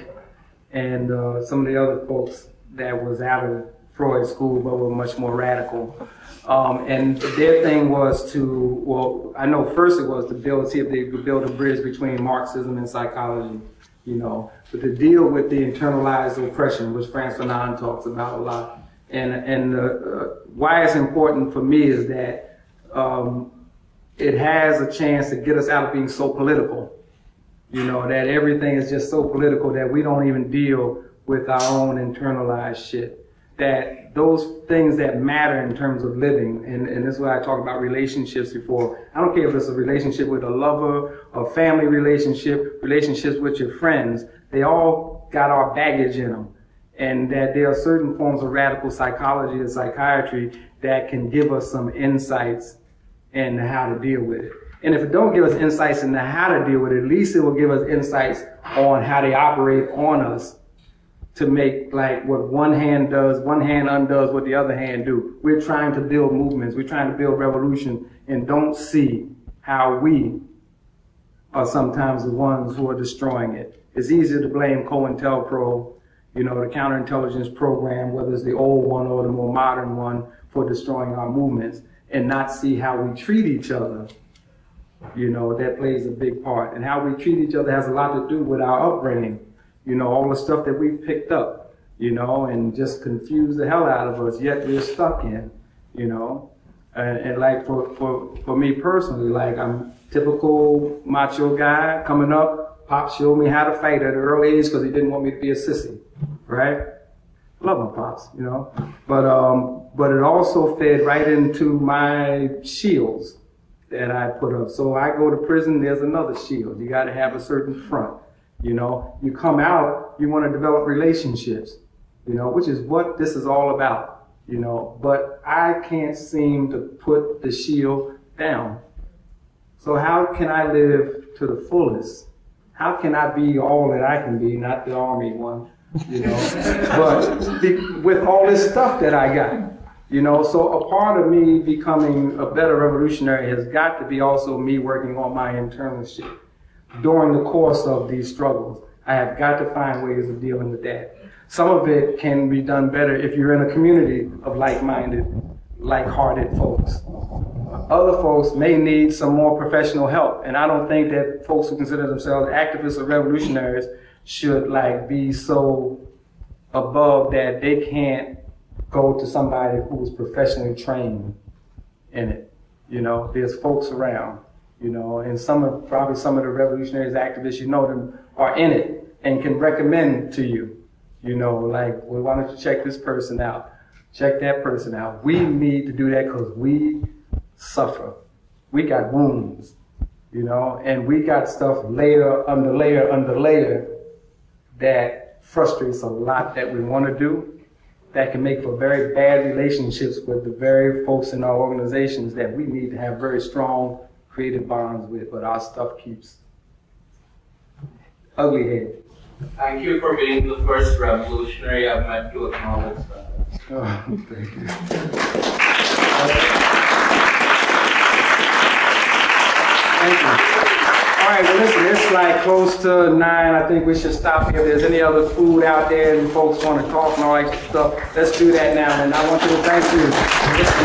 and uh, some of the other folks that was out of Freud school but were much more radical. Um, and their thing was to, well, I know first it was to build, see if they could build a bridge between Marxism and psychology, you know, but to deal with the internalized oppression, which Frantz Fanon talks about a lot. And, and uh, uh, why it's important for me is that um, it has a chance to get us out of being so political, you know, that everything is just so political that we don't even deal with our own internalized shit. That those things that matter in terms of living, and, and this is why I talked about relationships before. I don't care if it's a relationship with a lover, a family relationship, relationships with your friends, they all got our baggage in them. And that there are certain forms of radical psychology and psychiatry that can give us some insights into how to deal with it. And if it don't give us insights into how to deal with it, at least it will give us insights on how they operate on us, to make like what one hand does, one hand undoes what the other hand do. We're trying to build movements, we're trying to build revolution, and don't see how we are sometimes the ones who are destroying it. It's easier to blame COINTELPRO, you know, the counterintelligence program, whether it's the old one or the more modern one, for destroying our movements, and not see how we treat each other. You know, that plays a big part. And how we treat each other has a lot to do with our upbringing. You know, all the stuff that we've picked up, you know, and just confuse the hell out of us, yet we're stuck in, you know. And, and like for, for, for me personally, like I'm typical macho guy coming up. Pop showed me how to fight at an early age because he didn't want me to be a sissy, right? Love my pops, you know. But, um, but it also fed right into my shields that I put up. So I go to prison, there's another shield. You got to have a certain front. You know, you come out, you want to develop relationships, you know, which is what this is all about, you know, but I can't seem to put the shield down. So how can I live to the fullest? How can I be all that I can be, not the army one, you know, but be, with all this stuff that I got, you know, so a part of me becoming a better revolutionary has got to be also me working on my internal shit. During the course of these struggles, I have got to find ways of dealing with that. Some of it can be done better if you're in a community of like-minded, like-hearted folks. Other folks may need some more professional help, and I don't think that folks who consider themselves activists or revolutionaries should like be so above that they can't go to somebody who's professionally trained in it. You know, there's folks around. You know, and some of, probably some of the revolutionaries, activists, you know them, are in it and can recommend to you, you know, like, well, why don't you check this person out? Check that person out. We need to do that because we suffer. We got wounds, you know, and we got stuff layer under layer under layer that frustrates a lot that we want to do, that can make for very bad relationships with the very folks in our organizations that we need to have very strong creative bonds with, but our stuff keeps ugly head. Thank you for being the first revolutionary I've met to acknowledge that. Oh, thank you. Thank you. All right, well listen, it's like close to nine. I think we should stop here. If there's any other food out there and folks want to talk and all that stuff, let's do that now. And I want you to thank you.